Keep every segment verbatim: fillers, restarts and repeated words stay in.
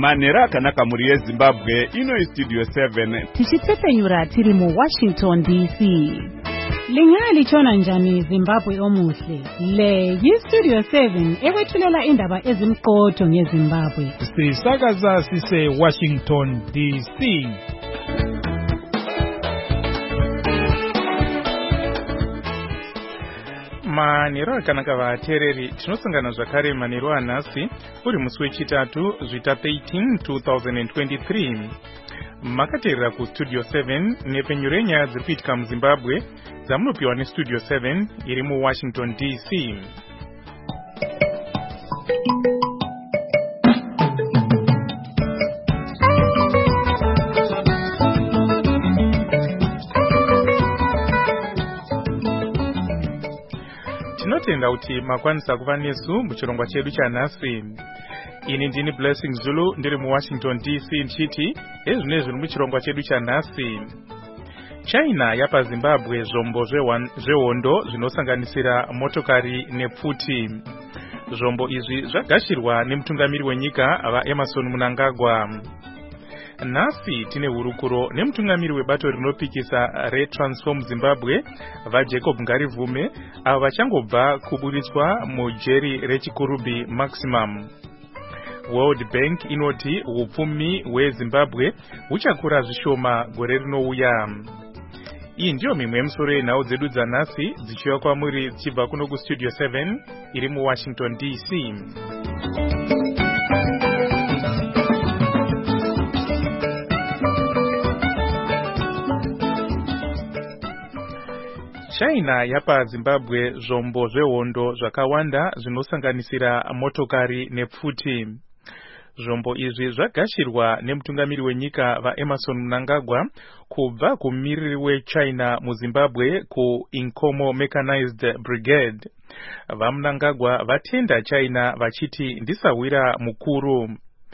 manhero akanaka muri yezimbabwe. Ino istudio seven tichitsepenyura tiri mu Washington D C. Lingali chona njani Zimbabwe omuhle. Le yistudio seven ekwethulela indaba ezimqotho ngeZimbabwe. Sisakaza sise Washington D C. Manhero akanaka vateereri, tinosangana zvakare manhero anhasi uri musi wechitatu zvita thirteen two thousand twenty-three. Makateerera kustudio seven nepenyu renyaya dziri kuitika muZimbabwe dzamunopiwa nestudio seven iri muWashington D C. Tinotenda kuti makwanisa kuva nesu muchirongwa chedu chanhasi. Ini ndini Blessing Zulu ndiri muWashington D C nchiti ezvine zviri muchirongwa chedu chanhasi. China yapa Zimbabwe zvombo zvehondo zvinosanganisira motokari nepfuti. Zvombo izvi zvagashirwa nemutungamiri wenyika vaEmmerson Mnangagwa. Nhasi tine hurukuro nemutungamiri webato rinopikisa reTransform Zimbabwe vaJacob Ngarivume avo vachangobva kuburitswa mujeri reChikurubi Maximum. World Bank inoti hupfumi hweZimbabwe huchakura zvishoma gore rinouya. Iyi ndiyo mimwe yemisoro yenhau dzedu dzanhasi dzichiuya kwamuri dzichibva kuno kustudio seven iri muWashington D C. China yapa Zimbabwe zvombo zvehondo zvakawanda zvinosanganisira motokari nepfuti. Zvombo izvi zvagashirwa nemutungamiri wenyika vaEmmerson Mnangagwa kubva kumumiriri weChina muZimbabwe kuIncomo Mechanized Brigade. VaMnangagwa vatenda China vachiti ndisawira mukuru.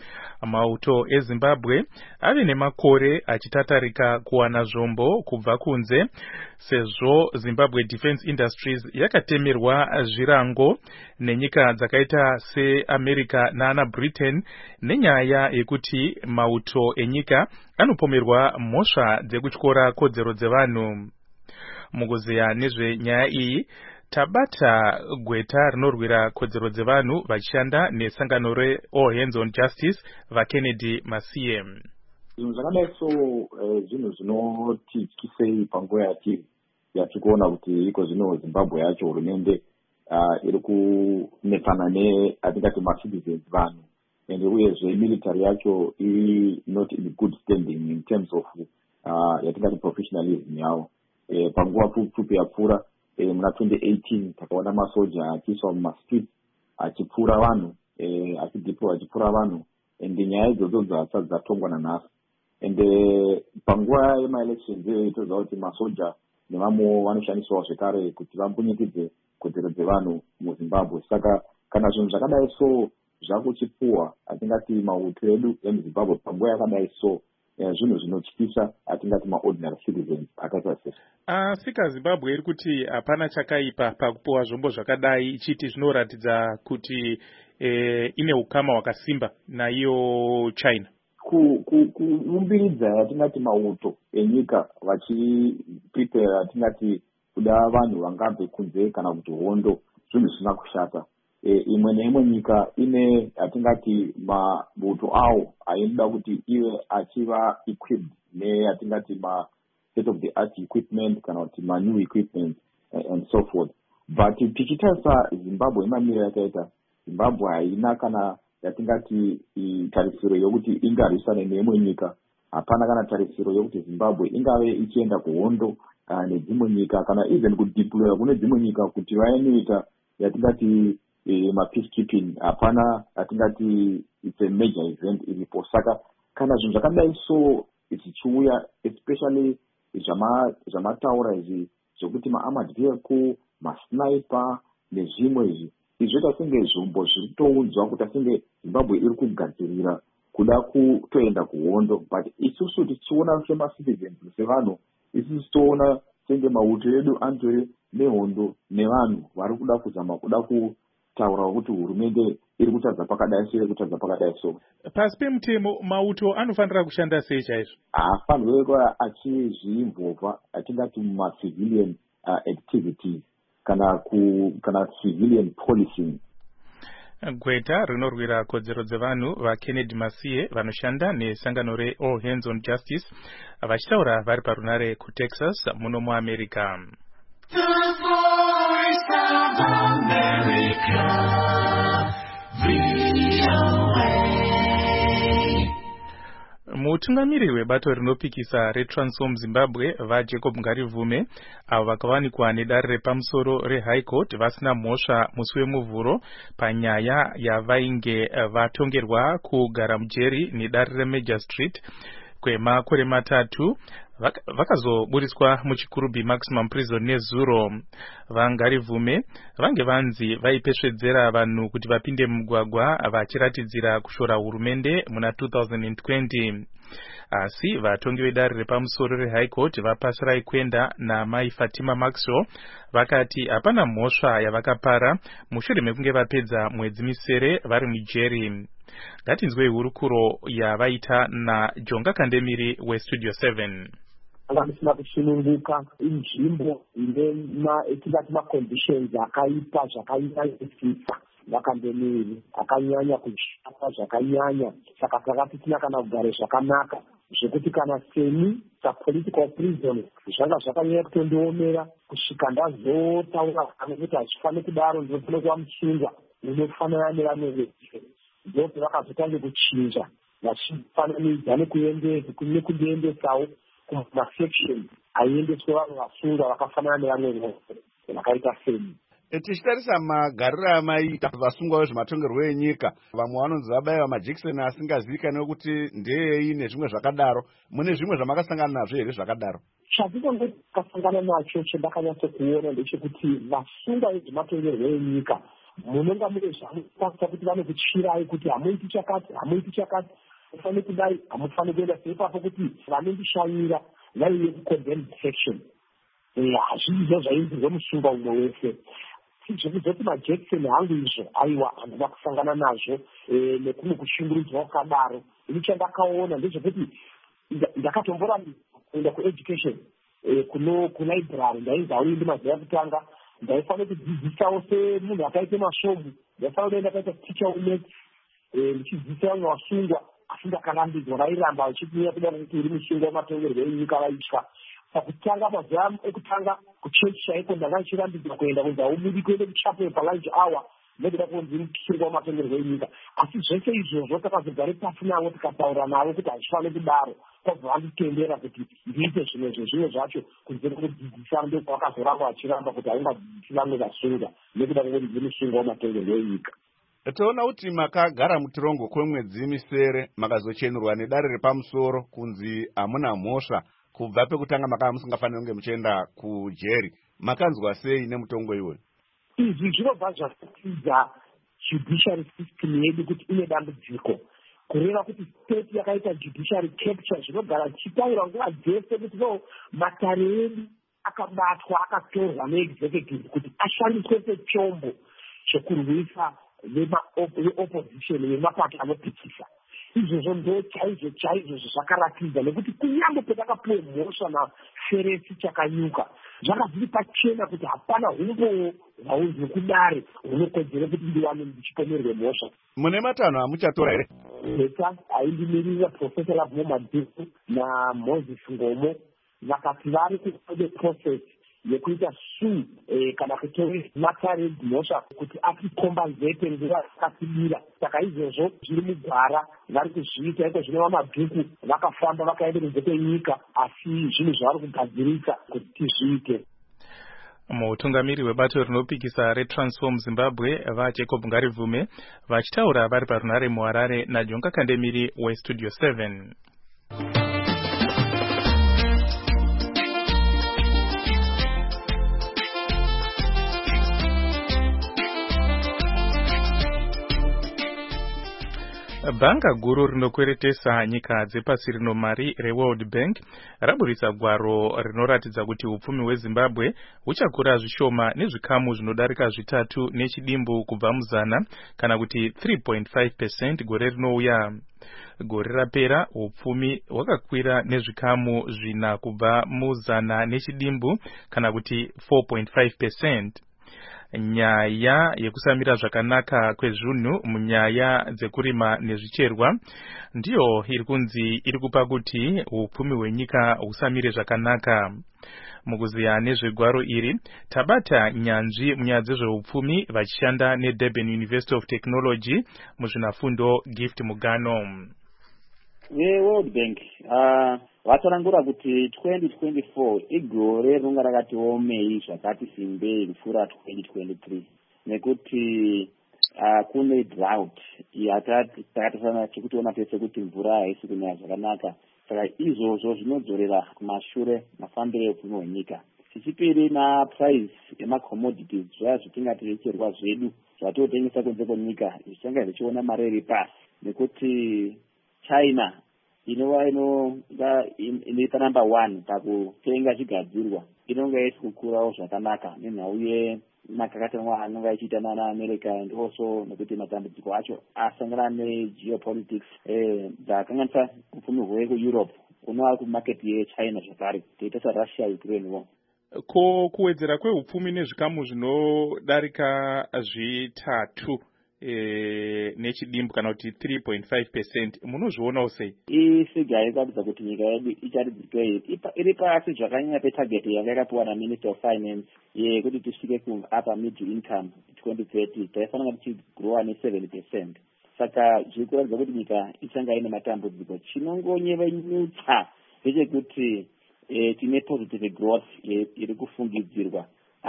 Mauto eZimbabwe ave nemakore achitatarika kuwana zvombo kubva kunze sezvo Zimbabwe Defense Industries yakatemerwa zvirango nenyika dzakaita seAmerica naana Britain nenyaya yekuti mauto enyika anopomerwa mhosva dzekutyora kodzero dzevanhu. Mukuziya nezvenyaya iyi tabata gweta rinorwira kodzero dzevanhu vachishanda nesangano reAll Hands on Justice vaKennedy Masiye. Zvinhu zvakadai so zvinhu zvinotityisei panguva yatiri yatiri kuona kuti iko zvino Zimbabwe yacho hurumende iri kunetsana neatingati macitizens vanhu ende uyezve military yacho iri not in good standing in terms of yatingati professionalism yavo. Panguva pfupi yapfuura muna twenty eighteen takaona masoja achiiswa mumastreets achipfura vanhu achideploy achipfura vanhu ende nyaya idzodzo dzasati dzatongwa nanhasi. Ende panguva yemaelections toziva kuti masoja nevamwe vanoshandiswawo zvekare kuti vambunyikidze kodzero dzevanhu muZimbabwe. Saka kana zvinhu zvakadai so zvakuchipuwa atingati mauto edu emuZimbabwe panguva yakadai so zvinhu zvinotyisa atingati maordinary citizens akaita sesu. Asika Zimbabwe iri kuti hapana chakaipa pakupuwa zvombo zvakadai ichiti zvinoratidza kuti e, ine ukama hwakasimba naiyo China. Kuumbiridza atingati mauto enyika vachiprepare atingati kuda vanhu vangabve kunze kana kuti hondo zvinhu zvisina kushata. E, imwe neimwe nyika ine atingati mauto awo ainoda kuti ive achiva equipped neatingati ma state of the art equipment kana kuti ma new equipment and, and so forth. But tichitarisa Zimbabwe mamiriro yakaita, Zimbabwe haina kana yatingati tarisiro yokuti ingarwisana neimwe nyika. Hapana kana tarisiro yokuti Zimbabwe ingave ichienda kuhondo kana nedzimwe nyika kana even kudeploya kune dzimwe nyika kuti vainoita yatingati E, ma peacekeeping. Hapana atingati it's a major event ilipo. Saka kana zvinhu zvakadai so ichichiuya especially zvamataura izvi zvokuti ma-armored vehicle, ma-sniper nezvimwe izvi izvoita senge zvombo zviri kutoudzwa kuti asenge Zimbabwe iri kugadzirira kuda kutoenda kuhondo. But isusu tichiona semacitizens sevanhu isusu toona senge mauto edu antori nehondo nevanhu vari kuda kuzama kuda ku taura kuti hurumende iri kutadza pakadai so iri kutadza pakadai so. Pasi pemutemo mauto anofanira kushanda sei chaizvo? Haafanirwi kuva achizvimbova atingati mumacivilian uh, activities kana ku kana civilian policing. Gweta rinorwira kodzero dzevanhu vaKennedy Masiye vanoshanda nesangano reAll Hands on Justice vachitaura vari parunare kuTexas muno muAmerica. The Voice of America, V O A. Mutungamiri webato rinopikisa reTransform Zimbabwe vaJacob Ngarivume avo vakawanikwa nedare repamusoro reHigh Court vasina mhosva musi wemuvhuro panyaya yavainge vatongerwa kugara mujeri nedare reMajor Street kwemakore matatu vakazoburiswa muchikurubhi maximum prison nezuro. VaNgarivume vange vanzi vaipesvedzera vanhu kuti vapinde mugwagwa vachiratidzira kushora hurumende muna two thousand twenty. Asi vatongi vedare repamusoro reHigh Court vapasirai kwenda namai Fatima Maxwell vakati hapana mhosva yavakapara mushure mekunge vapedza mwedzi misere vari mujeri. Ngatinzwei hurukuro yavaita naJonga Kandemiri weStudio seven. Vanofanira kusununguka inzvimbo ine etingati maconditions akaipa zvakanyanyisisa. Vakandemiri akanyanya kushata zvakanyanya, saka takati tina kana kugara zvakanaka zvekuti kana seni sapolitical prison zvanga zvakanyanya kutondiomera kusvika ndazotaura kuti hachifaniri kudaro ndinofanira kuva mutsungwa unofanana nevamwe vese. Ndokuti vakazotange kuchinja vachifananidzwa nekundiendesawo kumasection aiendeswa vanhu vasungwa vakafanana nevamwe vose vakaita seni. Tichitarisa magariro amaita vasungwa vezvematongerwo enyika, vamwe vanonzi vabayiwa majekiseni asingazivikanwi kuti ndeyei nezvimwe zvakadaro. Mune zvimwe zvamakasangana nazvo here zvakadaro? Chazvino ndakasangana nacho chandakanyatsokuona ndechekuti vasungwa vezvematongerwo enyika munonga mune zvamunotakuta kuti vanokuchirai kuti hamuiti chakati hamuiti chakati mufanire kudai hamufanire kuenda seipapo kuti vanondishanyira vaive kucondemn section. Hazvizvo zvainzirwe musungwa umwe wese. Zvekuzoti majekiseni hangu izvo aiwa handina kusangana nazvo nekumwe kushungurudzwa kwakadaro. Ini chandakaona ndezvekuti ndakatomboramba kuenda kueducation kulibrary ndainzi auindi mazuva ekutanga ndaifanira kudzidzisawo semunhu akaite masvomu, ndaifanira kuenda kaita ticha umaths ndichidzidzisa vamwe vasungwa, asi ndakarambidzwa vairamba vachitiuya kuda kuti uri musungwa wematongerwo enyika vaitya. Pakutanga mazuva ekutanga kuchechi chaiko ndanga ndichirambidzwa kuenda kunzi haubudi kuende kuchapel palunch hour nekuda kunzi musungwa wematongerwo enyika. Asi zvese izvozvo takazogare pasi navo tikataura navo kuti hachifaniri kudaro, kwabva vanditendera kuti ndiite zvimwe zvezvimwe zvacho kunze kwekudzidzisa ndokwavakazoramba vachiramba kuti haungadzidzisi vamwe vasungwa nekuda kwekuti ndiri musungwa wematongerwo enyika. Toona kuti makagara mutirongo kwemwedzi misere makazochenurwa nedare repamusoro kunzi hamuna mhosva. Kubva pekutanga makanga musingafaniri kunge muchienda kujeri. Makanzwa sei nemutongo iwoyo? Izvi zvinobva zvakatidza judiciary system yedu kuti ine dambudziko. Kureva kuti state yakaita judiciary capture zvinogara chichitaura nguva dzese kuti no matare edu akabatwa akatorwa neexecutive kuti ashandiswe sechombo chekurwisa veopposition vemapato anopikisa. Izvozvo ndo chaizvo chaizvo zvakaratidza nekuti kunyange petakapiwe mhosva naferesi chakanyuka zvakaziri pachena kuti hapana umbowo hwaunzwe kudare hunokodzere kuti ndiwane ndichipomerwe mhosva. Mune matanho amuchatora here? Eta aindimirira Professor Lavmo Madiku naMoses Ngomo vakati vari kuode process yekuita su eh, kana kutori matare mhosva kuti atikombazete nguva yakasibira. Saka izvozvo zviri mugwara vari kuzviita iko zvinova mabhuku vakafamba vakaende kunze kwenyika asi zvinhu zvavari kugadzirisa kuti tizviite. Mutungamiri webato rinopikisa reTransform Zimbabwe vaJacob Ngarivume vachitaura vari parunare muHarare naJonga Kandemiri weStudio seven. Bhanga guru rinokweretesa nyika dzepasi rino mari reWorld Bank raburitsa gwaro rinoratidza kuti upfumi hweZimbabwe huchakura zvishoma nezvikamu zvinodarika zvitatu nechidimbu kubva muzana kana kuti three point five percent gore rinouya. Gore rapera upfumi hwakakwira nezvikamu zvina kubva muzana nechidimbu kana kuti four point five percent. Nyaya yekusamira zvakanaka kwezvinhu munyaya dzekurima nezvicherwa ndiyo iri kunzi iri kupa kuti upfumi hwenyika husamire zvakanaka. Mukuziya nezvegwaro iri tabata nyanzvi munyaya dzezveupfumi vachishanda neDurban University of Technology muzvinafundo Gift Mugano. VeWorld Bank uh, vatarangura kuti twenty twenty-four igore rinonga rakati omei zvakati simbei kupfuura twenty twenty-three nekuti uh, kune drought yatakatasana chekutoona tese kuti mvura haisi kunyanya zvakanaka, saka izvozvo zvinodzorera kumashure mafambiro eupfumi hwenyika. Chechipiri naprice yemacommodities zvaya zvitingati zvicherwa zvedu zvatotengesa kunze kwenyika zvichanga zvichiona mari iri pasi nekuti China inova inonga ine number one pakutenga zvigadzirwa inonga isi kukurawo zvakanaka nenhau yemakakatanwa anonga ichiita nana America and also nekuti matambudziko acho asangana negeopolitics eh dzakanganisa upfumi hwekuEurope unova kumarket yeChina zvakare toita saRussia Ukraine war. Ko kuwedzera kweupfumi nezvikamu zvinodarika zvitatu E, nechidimbu kana kuti three point five percent munozvionawo sei? Ifigure inoratidza kuti nyika yedu icharidzika iri pasi zvakanyanya petarget yanga yakapiwa naMinister of Finance yekuti tisvike kuupper middle income twenty thirty taifanira tichigrowa ne-seven percent. Saka zviri kuratidza kuti nyika ichanga ine matambudziko. Chinongonyevenyutsa ndechekuti e, tine positive growth iri kufungidzirwa,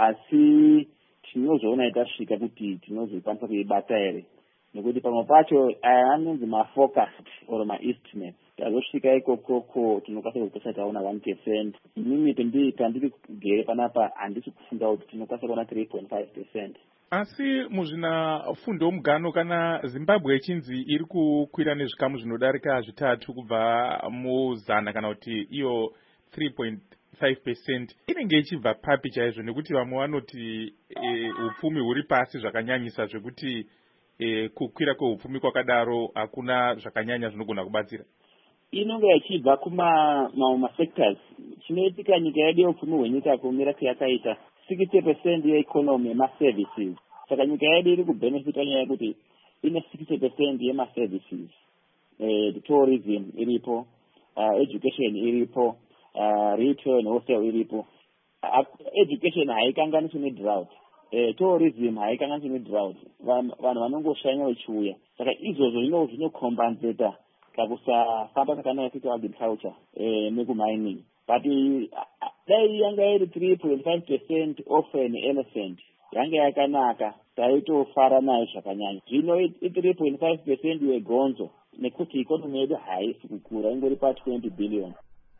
asi tinozvoona itasvika kuti tinozokwanisa kuibata here nekuti pamwe pacho anonzi mafocused or maestimates tazosvika ikokoko tinokwanisa kupesa taona one percent. Inini pandiri kugere panapa handisi kufunga kuti tinokwanisa kuona three point five percent. Asi muzvinafundo Mugano kana Zimbabwe ichinzi iri kukwira nezvikamu zvinodarika zvitatu kubva muzana kana kuti iyo three point five percent inenge ichibva papi chaizvo nekuti vamwe vanoti e, upfumi huri pasi zvakanyanyisa zvekuti e, kukwira kweupfumi kwakadaro hakuna zvakanyanya zvinogona kubatsira? Inonga ichibva kuma mauma sectors. Chinoitika nyika yedu yeupfumi hwenyika kumira kwayakaita sixty percent yeeconomy yemaservices. Saka nyika yedu iri kubenefita nyaya yekuti ine sixty percent yemaservices. Eh, tourism iripo, uh, education iripo, Uh, retail wholesale iripo. Uh, education haikanganiswi nedrought, eh, tourism haikanganiswi nedrought, vanhu vanongoshanya vachiuya. Saka izvozvo zvinokompensata kakusafamba zvakanaka kuita agriculture eh, nekumining. But uh, dai yanga iri three point five percent often elephant yanga yakanaka taitofara nayo zvakanyanya. Zvino i three point five percent yegonzo nekuti ikonomi yedu haisi kukura ingori pa twenty billion.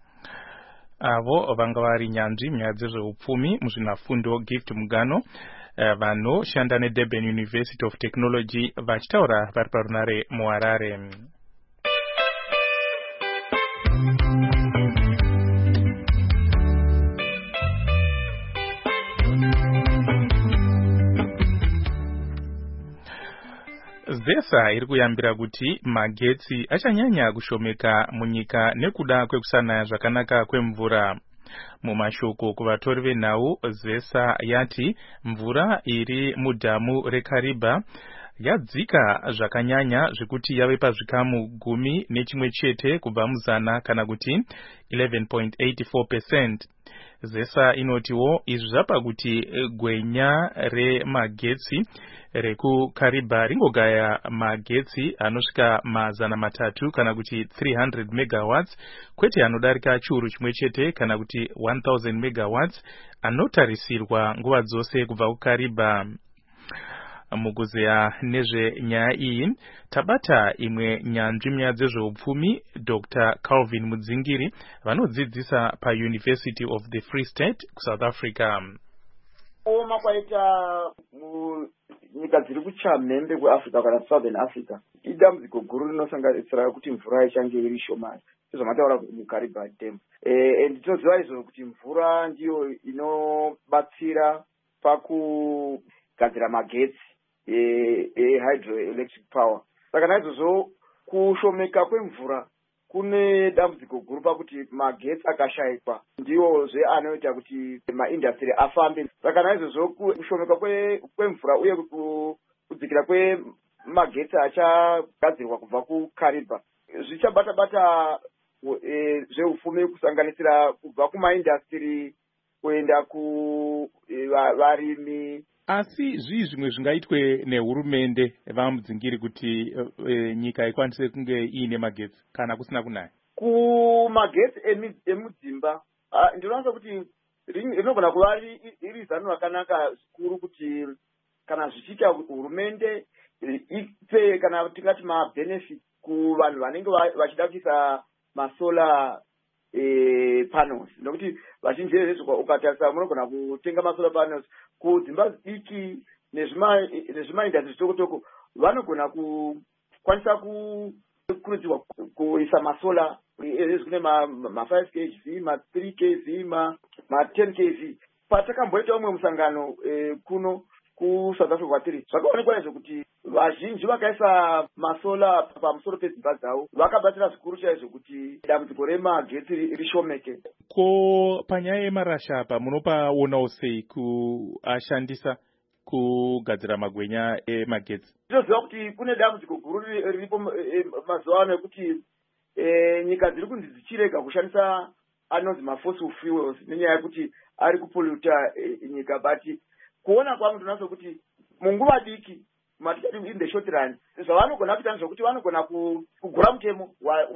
Avo vanga vari nyanzvi munyaya dzezveupfumi muzvinafundo Gift Mugano vanoshanda neDurban University of Technology vachitaura vari parunare muHarare. ZESA iri kuyambira kuti magetsi achanyanya kushomeka munyika nekuda kwekusana zvakanaka kwemvura. Mumashoko kuvatori venhau, ZESA yati mvura iri mudhamu reKariba yadzika zvakanyanya zvekuti yave pazvikamu gumi nechimwe chete kubva muzana kana kuti eleven point eight four percent. ZESA inotiwo izvi zvapa kuti gwenya remagetsi rekuKariba ringogaya magetsi anosvika mazana matatu kana kuti three hundred megawatts kwete anodarika chiuru chimwe chete kana kuti one thousand megawatts anotarisirwa nguva dzose kubva kuKariba. Mukuzeya nezvenyaya iyi tabata imwe nyanzvi munyaya dzezveupfumi Doctor Calvin Mudzingiri vanodzidzisa paUniversity of the Free State kuSouth Africa. Oma kwaita nyika dziri kuchamhembe kuAfrica kana Southern Africa idambudziko guru rinosanganisira kuti mvura ichange iri shomani sezvamataura mukaribhari dam. And tinoziva izvo kuti mvura ndiyo inobatsira pakugadzira magetsi ehydroelectric power. Saka naizvozvo kushomeka kwemvura kune dambudziko guru pakuti magetsi akashayikwa ndiwozve anoita kuti maindastry afambe. Saka naizvozvo kushomeka kwemvura uye kudzikira kwemagetsi achagadzirwa kubva kuKariba zvichabata-bata zveupfumi kusanganisira kubva kumaindastry kuenda kuvarimi. Asi zvii zvimwe zvingaitwe nehurumende vamudzingiri kuti e, nyika ikwanise kunge iine magetsi kana kusina kunaya? Kumagetsi emudzimba ndinowanza kuti rinogona kuva riri zano rakanaka zvikuru kuti kana zvichiita hurumende ipe kana tingati mabenefit kuvanhu vanenge vachida kuisa masolar e, panels. Nokuti vazhinji vezvo ukatarisa munogona kutenga masolar panels kudzimba diki nezvimaindastry zvitoko-toko vanogona kukwanisa kukurudzirwa kuisa masolar ezvine ma-five k v, ma-three k v, ma-ten k v. Patakamboita umwe musangano kuno kuSouth Africa kwatiri zvakaonekwa izvo kuti vazhinji vakaisa masola pamusoro pedzimba dzavo vakabatsira zvikuru chaizvo kuti dambudziko remagetsi rishomeke. Ko panyaya yemarasha apa munopaonawo sei kuashandisa kugadzira magwenya emagetsi? Tinoziva kuti kune dambudziko guru riripo mazuva ano ekuti nyika dziri kunzi dzichirega kushandisa anonzi mafossil fuels nenyaya yekuti ari kupoluta nyika. But kuona kwangu ndinoziva kuti munguva diki matikati in the short run zvavanogona kuita zvokuti vanogona kugura mutemo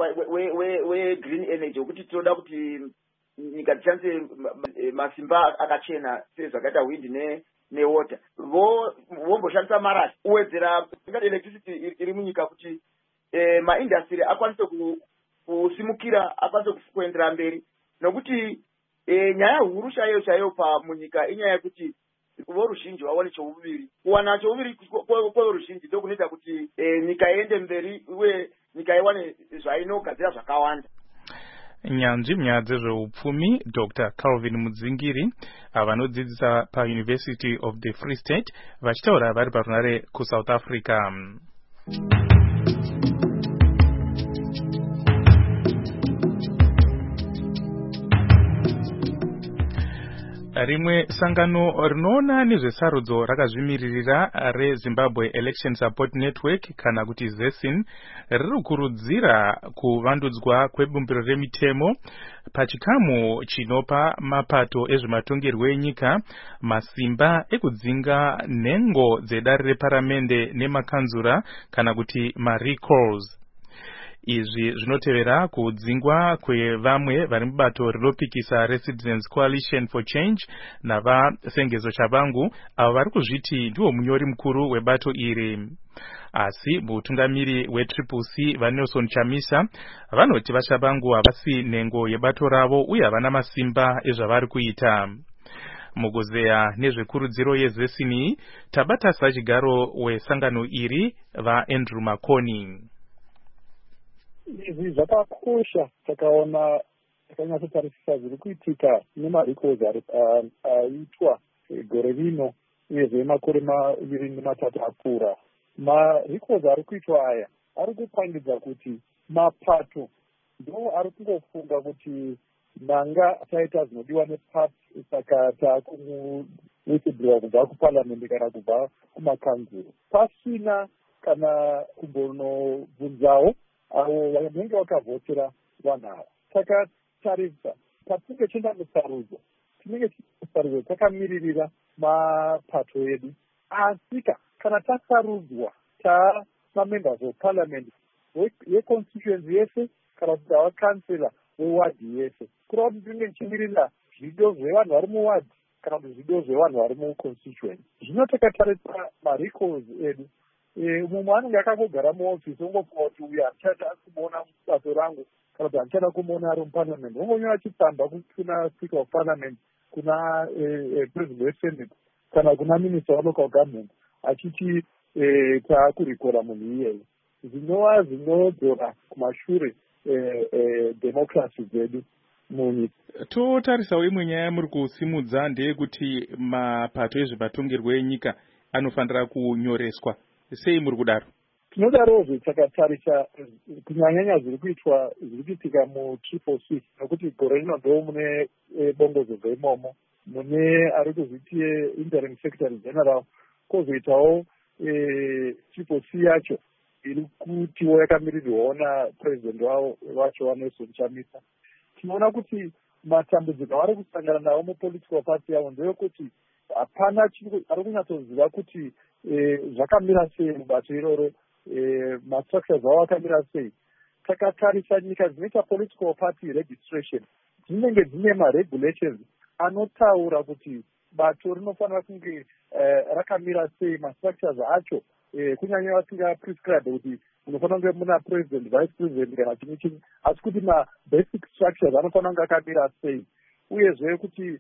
wegreen energy wekuti tinoda kuti nyika dzishandise masimba akachena sezvakaita wind newater. Vomboshandisa marashi kuwedzera electricity iri munyika kuti maindastry akwanise kusimukira, akwanise kuendera mberi. Nokuti nyaya huru chaiyo chaiyo pamunyika inyaya yekuti voruzhinji vawane chouviri. Kuwana chouviri kweruzhinji ndiko kunoita kuti nyika iende mberi uye nyika iwane zvainogadzira zvakawanda. Nyanzvi munyaya dzezveupfumi Doctor Calvin Mudzingiri vanodzidzisa paUniversity of the Free State vachitaura vari parunare kuSouth Africa. Rimwe sangano rinoona nezvesarudzo rakazvimiririra reZimbabwe Election Support Network kana kuti ZESIN ririkurudzira kuvandudzwa kwebumbiro remitemo pachikamu chinopa mapato ezvematongerwo enyika masimba ekudzinga nhengo dzedare reparamende nemakanzura kana kuti marecalls. Izvi zvinotevera kudzingwa kwevamwe vari mubato rinopikisa reCitizens Coalition for Change navasengezo chavangu avo vari kuzviti ndiwo munyori mukuru webato iri. Asi mutungamiri weTriple C vaNelson Chamisa vanoti vachavangu havasi nhengo yebato ravo uye havana masimba ezvavari kuita. Mugozeya nezvekurudziro yeZESIN tabata sachigaro wesangano iri vaAndrew Makoni. Izvi zvakakosha takaona takanyatsotarisisa zviri kuitika nemarecalls aitwa gore rino uyezve makore maviri nematatu apfuura. Marecalls ari kuitwa aya ari kupangidza kuti mapato ndo ari kungofunga kuti nanga taita zvinodiwa nepati saka takuwithdraw kubva kuparliament kana kubva kumakanzuro pasina kana kumbonobvunzawo avo vanenge vakavhotera vanhu ava. Takatarisa patinenge tienda musarudzo tinenge musarudzo takamiririra mapato edu, asika kana tasarudzwa tamamembers of parliament yeconstituency yese kana kuti avakansela wewadhi yese kureva kuti tinenge tichimirira zvido zvevanhu vari muwadhi kana kuti zvido zvevanhu vari muconstituency. Zvino takatarisa marecalls edu mumwe anenge akangogara muofisi ongofunga kuti uyu hatichada kumuona mubato rangu kana kuti hatichada kumuona ari muparliament, ongonyora chitsamba kuna speaker of parliament, kuna president wesenate kana kuna minister welocal government achiti taakurikora munhu iyeyo. zvinova zvinodzora kumashure democracy dzedu munyika. Totarisawo imwe nyaya muri kusimudza ndeyekuti mapato ezvematongerwo enyika anofanira kunyoreswa. Sei muri kudaro? Tinodarozve takatarisa kunyanyanya zviri kuitwa zviri kuitika mutriple C nokuti gore rino ndo mune bongozozo imomo mune ari kuzviti interim secretary general kwozoitawo triple C yacho iri kutiwo yakamirirwawo napresident wavo wacho waNelson Chamisa. Tinoona kuti matambudziko avari kusangana nawo mupolitical party yavo ndeyekuti hapana ari kunyatsoziva kuti zvakamira sei mubato iroro, mastructures avo akamira sei. Takatarisa nyika dzinoita political party registration dzinenge dzine maregulations anotaura kuti bato rinofanira kunge rakamira sei, mastructures acho kunyanya vasinga prescribe kuti munofanira kunge muna president, vice president kana chimwe chimwe, asi kuti mabasic structures anofanira kunge akamira sei, uyezve kuti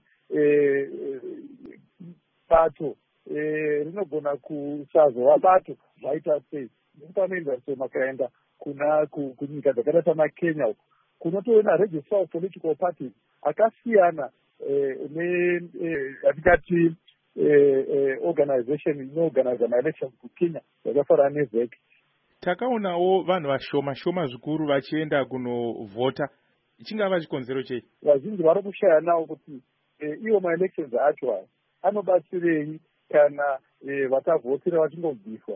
bato rinogona kusazova bato zvaita sei. Panoenda sei makaenda kuna kunyika dzakaita samaKenya uko kunotoona register of political parties akasiyana neatingati organization inoorganiza maelections kuKenya yakafanana neZEC. Takaonawo vanhu vashoma shoma zvikuru vachienda kunovhota. Chingava chikonzero chei? Vazhinji vari kushaya nawo kuti iwo maelections acho aya anobatsirei kana vatavhotera vachingobviswa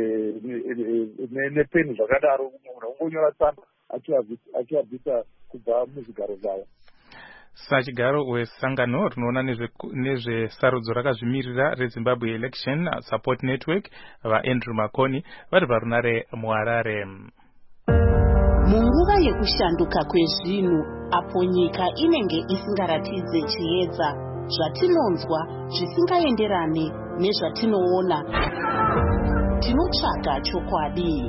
nepeni zvakadaro, munhu ungonyora tsamba achivabvisa kubva muzvigaro zvavo. Sachigaro wesangano rinoona nezvesarudzo rakazvimirira reZimbabwe Election Support Network vaAndrew Makoni vari parunare muHarare. Munguva yekushanduka kwezvinhu apo nyika inenge isingaratidze chiedza, zvatinonzwa zvisingaenderane nezvatinoona, tinotsvaga chokwadi.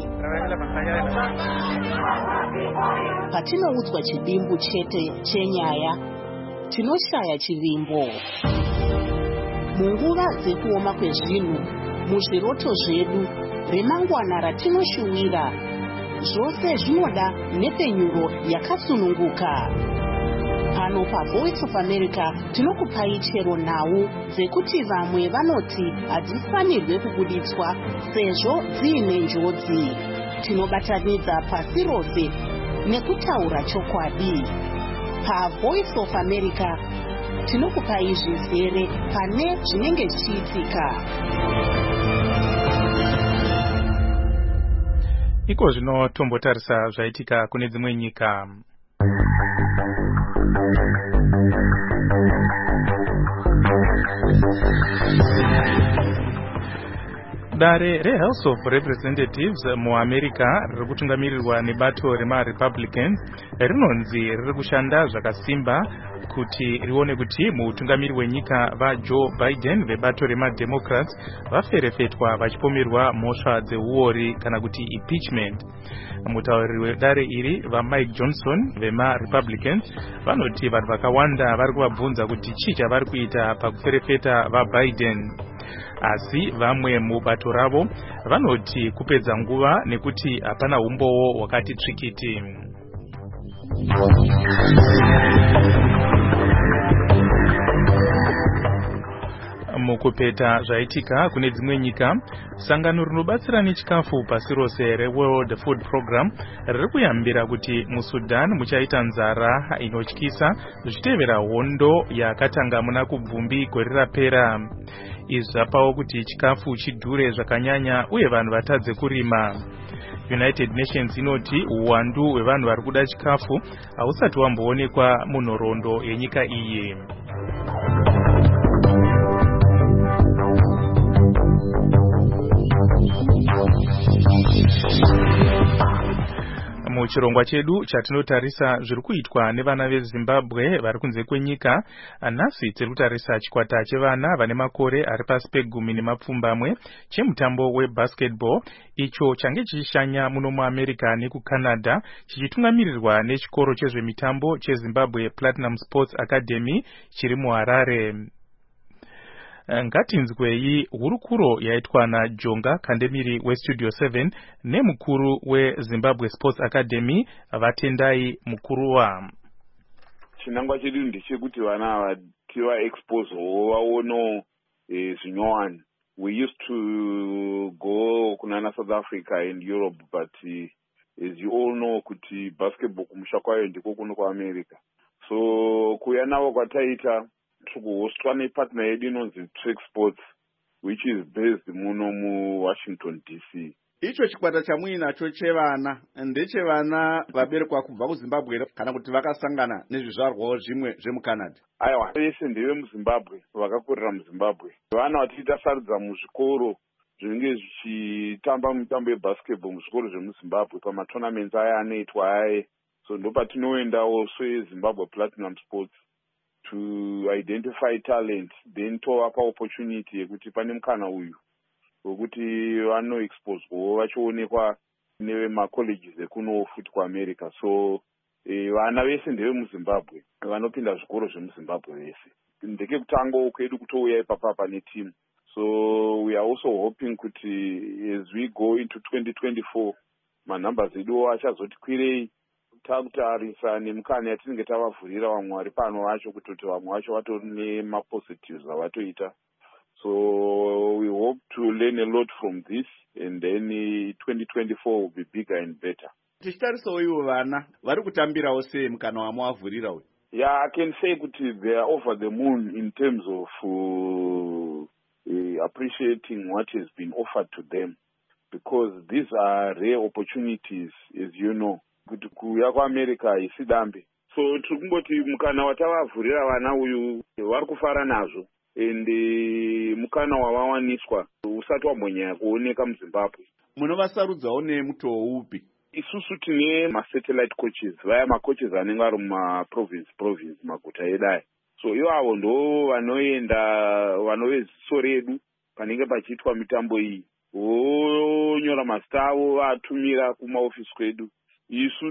Patinoudzwa chidimbu chete chenyaya, tinoshaya chivimbo. Munguva dzekuoma kwezvinhu, muzviroto zvedu, remangwana ratinoshuwira, zvose zvinoda nepenyuro yakasununguka. Pano paVoice of America tinokupai chero nhau dzekuti vamwe vanoti hadzifanirwe kubuditswa sezvo dziine njodzi. Tinobatanidza pasi rose nekutaura chokwadi. PaVoice of America tinokupai zvizere pane zvinenge zvichiitika. Iko zvino tombotarisa zvaitika kune dzimwe nyika. Dare reHouse of Representatives muAmerica riri kutungamirirwa nebato remaRepublicans rinonzi riri kushanda zvakasimba kuti rione kuti mutungamiri wenyika vaJoe Biden vebato remaDemocrats vaferefetwa vachipomerwa mhosva dzeuori kana kuti impeachment. Mutauriri wedare iri vaMike Johnson vemaRepublicans vanoti vanhu vakawanda vari kuvabvunza kuti chii chavari kuita pakuferefeta vaBiden. Asi vamwe mubato ravo vanoti kupedza nguva nekuti hapana umbowo wakati tsvikiti. Mukupeta zvaitika kune dzimwe nyika, sangano rinobatsira nechikafu pasi rose reWorld Food Program riri kuyambira kuti muSudan muchaita nzara inotyisa zvichitevera hondo yakatanga muna kubvumbi gore rapera. Izvi zvapawo kuti chikafu chidhure zvakanyanya uye vanhu vatadze kurima. United Nations inoti uwandu hwevanhu vari kuda chikafu hausati wamboonekwa munhoroondo yenyika iyi. Muchirongwa chedu chatinotarisa zviri kuitwa nevana veZimbabwe vari kunze kwenyika, nhasi tiri kutarisa chikwata chevana vane makore ari pasi pegumi nemapfumbamwe chemutambo webasketball icho change chichishanya muno muAmerica nekuCanada chichitungamirirwa nechikoro chezvemitambo cheZimbabwe Platinum Sports Academy chiri muHarare. ngatinzwei hurukuro yaitwa naJonga Kandemiri weStudio seven nemukuru weZimbabwe Sports Academy vatendai mukuruwa. Chinangwa chedu ndechekuti vana ava tiva expose vaono zvinyowani. We used to go kunana South Africa and Europe, but uh, as you all know, kuti basketball kumusha kwayo ndiko kuno kwa America. So kuya navo kwataita tikuhostwa nepartner yedu inonzi Trek Sports, which is based muno mu Washington D C. Icho chikwata chamuinacho chevana ndechevana vaberekwa kubva kuZimbabwe kana kuti vakasangana nezvizvarwawo zvimwe zvemuCanada? Aiwa, vese ndeve muZimbabwe, vakakurira muZimbabwe. Vana vatiita sarudza muzvikoro zvinenge zvichitamba mitambo yebasketball muzvikoro zvemuZimbabwe pamatournaments aya anoitwa aya. So ndo patinoendawo seZimbabwe Platinum Sports to identify talent, then tovapa opportunity yekuti pane mukana uyu wekuti vano expose vachionekwa nevemacolleges ekuno futi kuAmerica. So e, vana vese ndeve muZimbabwe vanopinda zvikoro zvemuZimbabwe vese. Ndeke kutango kwedu kutouya ipapa neteam. So we are also hoping kuti as we go into twenty twenty-four manumbers edu achazoti kwirei takutarisa nemukana yatinenge tavavhurira vamwe vari pano vacho kutoti vamwe vacho vatori nemapositives avatoita. So we hope to learn a lot from this, and then uh, twenty twenty-four will be bigger and better. Tichitarisawo ivo vana vari kutambirawo sei mukana wamavhurira uyu? Yeah, I can say kuti they are over the moon in terms of uh, uh, appreciating what has been offered to them, because these are rare opportunities, as you know. Kuti kuya kuAmerica isidambe. So tiri kungoti mukana watavavhurira vana uyu vari kufara nazvo. And uh, mukana wavawaniswa usati wambonyanya kuoneka muZimbabwe. Munovasarudzawo nemutoo upi? Isusu tine masatellite coaches, vaya macoaches anenge ari mumaprovince province maguta edai. So ivavo ndo vanoenda vanoveziso redu panenge pachiitwa mitambo iyi, vonyora mazita avo vatumira kumaofisi kwedu. Isu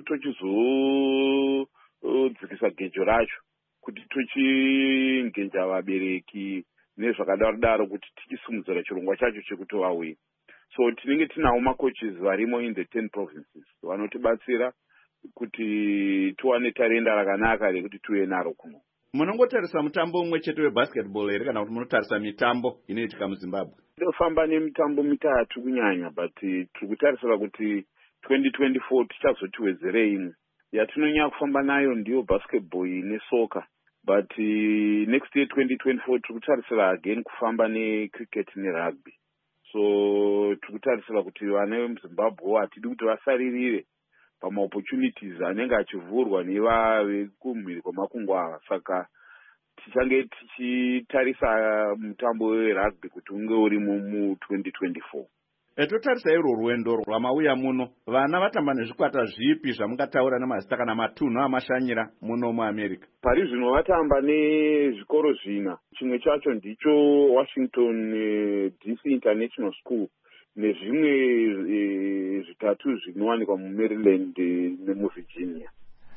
tochizodzikisa gejo racho kuti tochingenja vabereki nezvakadaro daro kuti tichisimudzira chirongwa chacho chekuti vauye. So tinenge tinawo macoaches varimo in the ten provinces vanotibatsira kuti tuwane tarenda rakanaka rekuti tuve naro kuno. Munongotarisa mutambo umwe chete webasketball here kana kuti munotarisa mitambo inoitika muZimbabwe? Tinofamba nemitambo mitatu kunyanya, but tiri kutarisira kuti twenty twenty-four tichazotiwedzerei imwe. Yatinonyanya kufamba nayo ndiyo basketball nesoka. But uh, next year twenty twenty-four tukutarisira again kufamba necricket nerugby. So tukutarisira kuti vana vemuZimbabwe hatidi kuti vasaririre pama opportunities anenge achivhurwa neva vekumhiri kwamakungwa ava. Saka tichange tichitarisa mutambo werugby kuti unge urimo mu twenty twenty-four. Totarisa iro rwendo rwamauya muno, vana vatamba nezvikwata zvipi zvamungataura nemazita kana matunhu amashanyira muno muAmerica? Pari zvino vatamba nezvikoro zvina. Chimwe chacho ndicho Washington uh, D C International School nezvimwe uh, zvitatu zvinowanikwa muMaryland uh, nemuVirginia.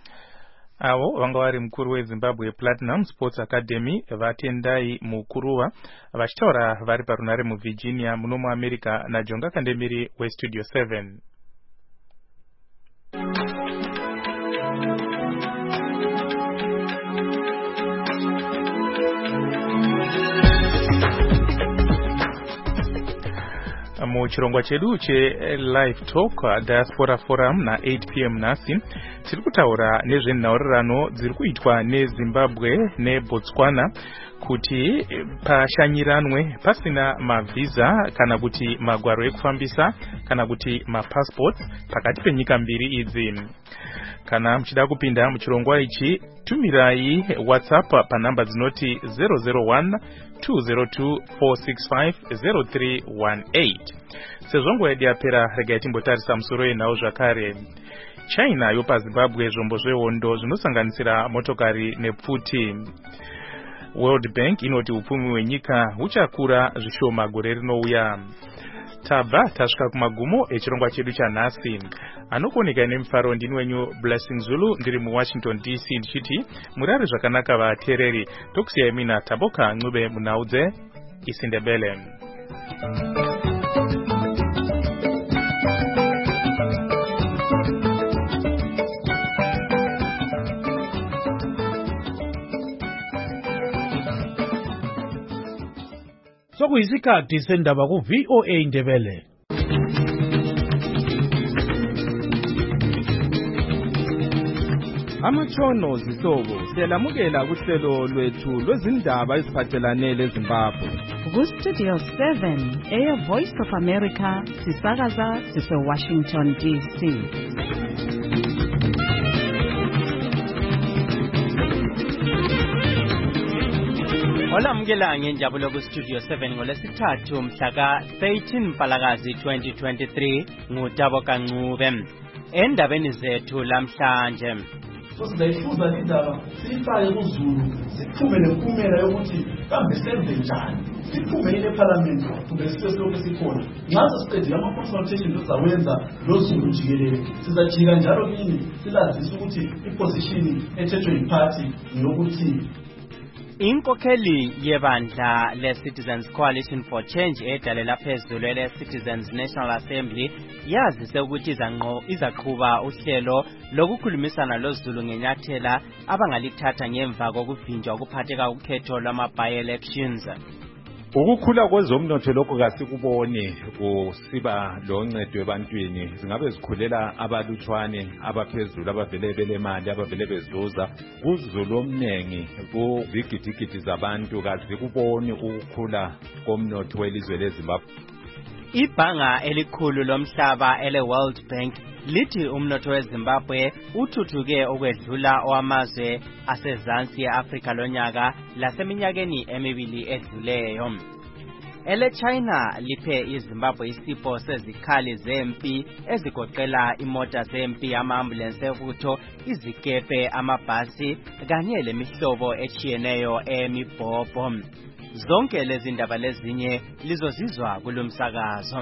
Avo vanga vari mukuru weZimbabwe Platinum Sports Academy vatendai mukuruwa vachitaura vari parunare muVirginia muno muAmerica naJonga Kandemiri weStudio seven. Muchirongwa chedu che Live Talk Diaspora Forum na eight p m nasi tiri kutaura nezvenhaurirano dziri kuitwa neZimbabwe neBotswana kuti pashanyiranwe pasina mavisa kana kuti magwaro ekufambisa kana kuti mapassports pakati penyika mbiri idzi. Kana muchida kupinda muchirongwa ichi tumirai WhatsApp panamba dzinoti zero zero one two zero two four six five zero three one eight. Sezvo nguva yedu yapera regai timbotarisa musoro yenhau zvakare. China yopa Zimbabwe zvombo zvehondo zvinosanganisira motokari nepfuti. World Bank inoti upfumi hwenyika huchakura zvishoma gore rinouya. Tabva tasvika kumagumo echirongwa chedu chanhasi. Anokuoneka nemufaro ndini wenyu Blessing Zulu ndiri muWashington D C ndichiti murare zvakanaka vateereri. Tokusiyai mina Taboka Ncube munhau dze isiNdebele. Sokuyisikhathi sendaba ku V O A Indebele. Amatshono zihlobo siyalamukela kuhlelo lwethu lwezindaba eziphathelane leZimbabwe. Ku Studio seven e Voice of America sisakaza sise Washington D C. Olamukela ngenjabulo ku Studio seven ngolesithathu mhla ka thirteen Mpalakazi twenty twenty-three nguTabo Kancube. Endabeni zethu lamhlanje Sizayifunda indaba siyifake kuZulu siphume nempumela yokuthi kambe senze njani siphume ile parliament kumbe sisesilokhu sikhona ngaso siqedile ama consultations ezawenza loZulu jikelele sizajika njalo kini silazisa ukuthi iposition ethethwe yiparty ngokuthi Inkokheli yebandla le-Citizens Coalition for Change edalela phezulu le-Citizens National Assembly yazise ukuthi izanqo izaqhuba uhlelo lokukhulumisana loZulu ngenyathela abangalithatha ngemva kokuvinjwa ukuphatheka ukhetho lwama-by-elections. Ukukhula kwezomnotho lokho kasikubone kusiba loncedo ebantwini zingabe zikhulela abalutshwane abaphezulu abavele belemali abavele bezizuza kuZulu omnengi kuzigidigidi zabantu kasikubone ukukhula komnotho welizwe leZimbabwe. Ibhanga elikhulu lomhlaba ele World Bank lithi umnotho weZimbabwe uthuthuke okwedlula owamazwe asezansi eAfrika lonyaka laseminyakeni emibili edluleyo. Ele China liphe iZimbabwe isipho sezikhali zempi ezigoqela imota zempi ama-ambulance ebutho izikepe amabhasi kanye lemihlobo echiyeneyo emibhobho. Zonke lezi ndaba lezinye lizozizwa kulomsakazo.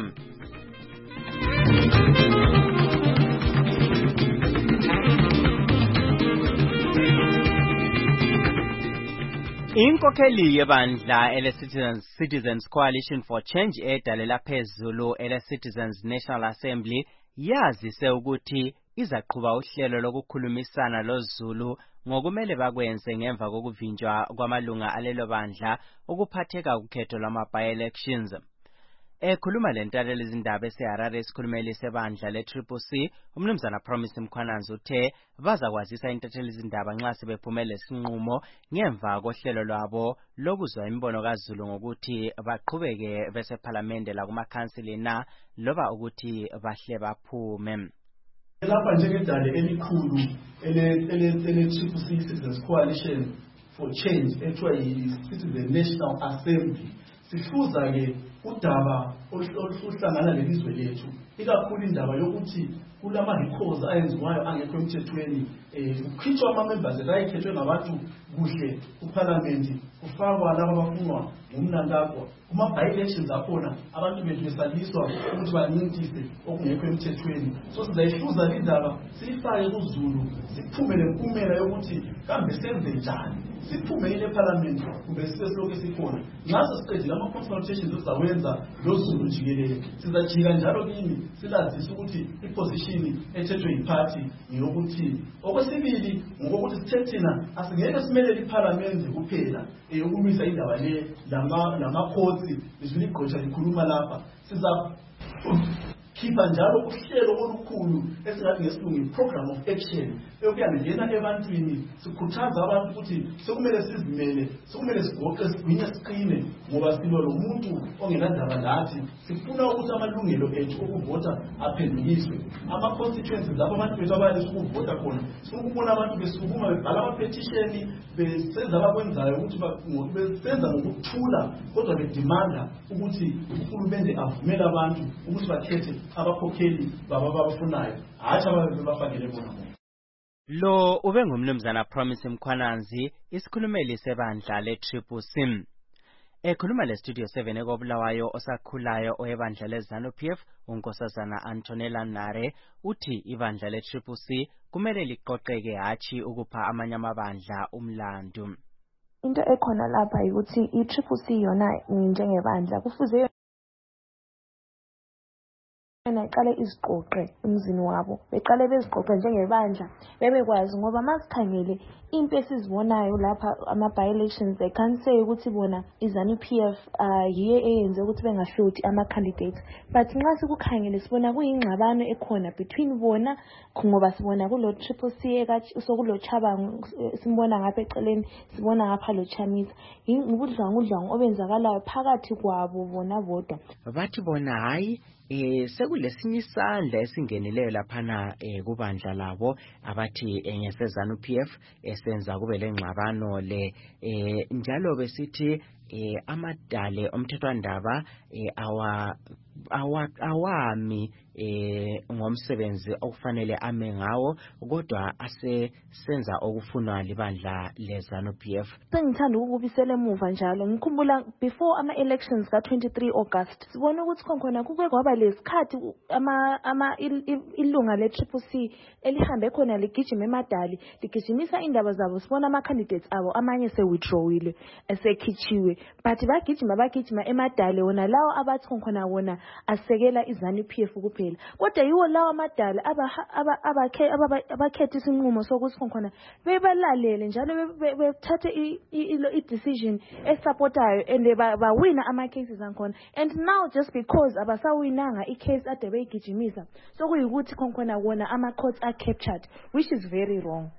Inkokheli yebandla ele-Citizens Citizens Coalition for Change edalela phezulu ele-Citizens National Assembly yazise ukuthi izaqhuba uhlelo lokukhulumisana loZulu ngokumele bakwenze ngemva kokuvinjwa kwamalunga alelo bandla ukuphatheka ukhetho lwama-by-elections. Ekhuluma lentalelo izindaba eseHarare isikhulumeli sebandla le-Triple C umnumzana Promise Mkhwananzi uthe bazakwazisa intatheli izindaba nxa sebephumele isinqumo ngemva kohlelo lwabo lokuzwa imbono kaZulu ngokuthi baqhubeke bese parliament la kumakhansili na loba ukuthi bahle baphume. Lapha njengedale elikhulu ele ele ele-Triple C Citizens Coalition for Change ethiwa yi-Citizen National Assembly sihluza ke udaba oluhlangana lelizwe lethu ikakhulu indaba yokuthi kulama recalls ayenziwayo angekho emthethweni kukhitshwa ama-members ayikhethwe ngabantu kuhle kuparliament kufakwa laba abafunwa ngumnankagwa kuma-by-elections akhona abantu bethu besaliswa ukuthi bancintise okungekho emthethweni. So sizayihluza indaba siyifake kuZulu siphume nempumela yokuthi kambe senze njani siphume ile parliament kumbe sisesilokhu sikhona ngaso siqedile ama-consultations ezawenza loZulu jikelele sizajika njalo kini silazisa ukuthi iposition ethethwe yiparty ngokuthi okwesibili ngokuthi sithe thina asingeke simelele iparliament kuphela eyokumisa indaba le lama lamakhosi liziliqotsha likhuluma lapha siza khipha njalo uhlelo olukhulu esingathi ngesilungu program of action eyokuyangena ebantwini sikhuthaza abantu ukuthi sekumele sizimele sekumele sigoqe sigwinye siqine ngoba silolo umuntu ongenandaba lathi sifuna ukuthi amalungelo ethu okuvota aphendukiswe ama-constituencies lapho abantu bethu abayalisa ukuvota khona sifuna ukubona abantu besukuma bebhala ama-petition besenza abakwenzayo ukuthi besenza ngokuthula kodwa bedimanda ukuthi uhulumende avumele abantu ukuthi bakhethe abakhokheli baba babafunayo hathi ababafakele bona. Lo ube ngumnumzana Promise Mkhwananzi isikhulumeli sebandla le-Triple C. Ekhuluma le-Studio seven ekobulawayo osakhulayo oyebandla le-ZANU-P F unkosazana Antonella Nare uthi ibandla le-Triple C kumele liqoqeke hathi ukupha amanye amabandla umlandu. into ekhona lapha ukuthi i-triple C yona njengebandla kufuze yona iqale iziqoqe emzini wabo, beqale beziqoqe njengebandla bebekwazi ngoba masikhangele into esizibonayo lapha ama-by-elections they can't say ukuthi bona izanu P F uh, yiyo eyenze ukuthi bengahloti ama-candidates, but nxa sikukhangele sibona kuyingxabano ekhona between bona ngoba sibona kulo triple C sokulo Chabangu simbona ngapha eceleni, sibona ngapha lo Chamisa, ngubudlwangudlwangu obenzakalayo phakathi kwabo bona bodwa. Bathi bona hayi eh sekulesinye isandla esingeneleyo laphana eh kubandla labo abathi engesezanu P F esenza kube lengxabano le eh njalo besithi eh amadale omthethwandaba eh awa awa awami eh ngomsebenzi okufanele ame ngawo kodwa ase senza okufunwa libandla lezanu P F. Sengithanda ukubisela emuva njalo ngikhumbula before ama elections ka twenty-three August sibona ukuthi khona kuke kwaba lesikhathi ama ama ilunga le triple C elihambe khona ligijima emadali ligijimisa indaba zabo, sibona ama candidates abo amanye se withdrawile esekhichiwe, but bagijima bagijima emadali wona lawo abathi khona wona asekela izanu P F kuphela, kodwa yiwo lawo amadala abakhe abakhethe isinqumo sokuthi khona bebalalele njalo bethathe i decision esupportayo and bawina ama cases ankhona, and now just because abasawinanga i case ade beyigijimisa so kuyikuthi khona wona ama courts are captured, which is very wrong.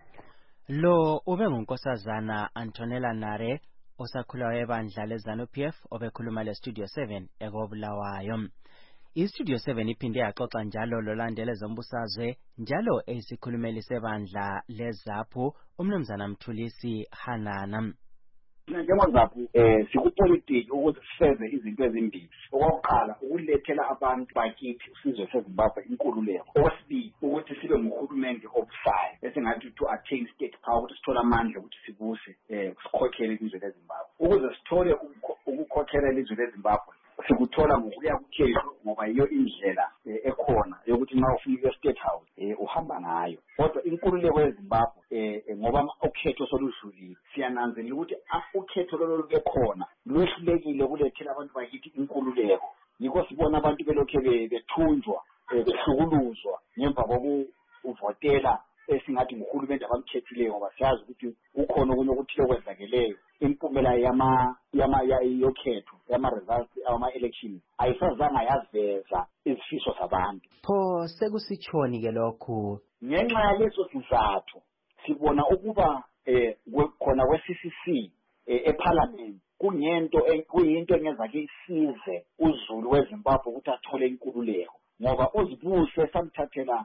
Lo ube ngunkosazana Antonella Nare osakhula ebandla lezanu P F obekhuluma le Studio seven ekobulawayo. I-Studio seven iphinde yaxoxa njalo lolandele zombusazwe njalo esikhulumeli sebandla lezaphu umnumzana Mthulisi Hanana. Njengozaphu eh sikupolitiki ukuthi sifeze izinto ezimbili. Okokuqala ukulethela abantu bakithi usizwe seZimbabwe inkululeko. Okwesibili ukuthi sibe nguhulumende obusayo esingathi to attain state power ukuthi sithola amandla ukuthi sibuse eh sikhokhele ilizwe leZimbabwe. Ukuze sithole ukukhokhela ilizwe leZimbabwe sikuthola ngokuya kukhetho ngoba yiyo indlela ekhona yokuthi nxa ufika e-state house eh uhamba ngayo. Kodwa inkululeko yeZimbabwe eh ngoba ukhetho soludlulile siyananzelela ukuthi ukhetho lolo lubekhona luhlekile kulethela abantu bakithi inkululeko. Yiko sibona abantu belokhe bethunjwa behlukuluzwa ngemva kokuvotela esingathi nguhulumende abamkhethileyo ngoba siyazi ukuthi ukhona okunye okuthile kwenzakeleyo. Impumela yama yama yokhetho yama results ama elections ayisazanga yaziveza izifiso zabantu. Pho sekusitshoni ke lokhu ngenxa yaleso sizathu sibona ukuba eh khona kwe-C C C eParliament kungento kuyinto engeza ke isize uZulu weZimbabwe ukuthi athole inkululeko ngoba uzibuse samthathela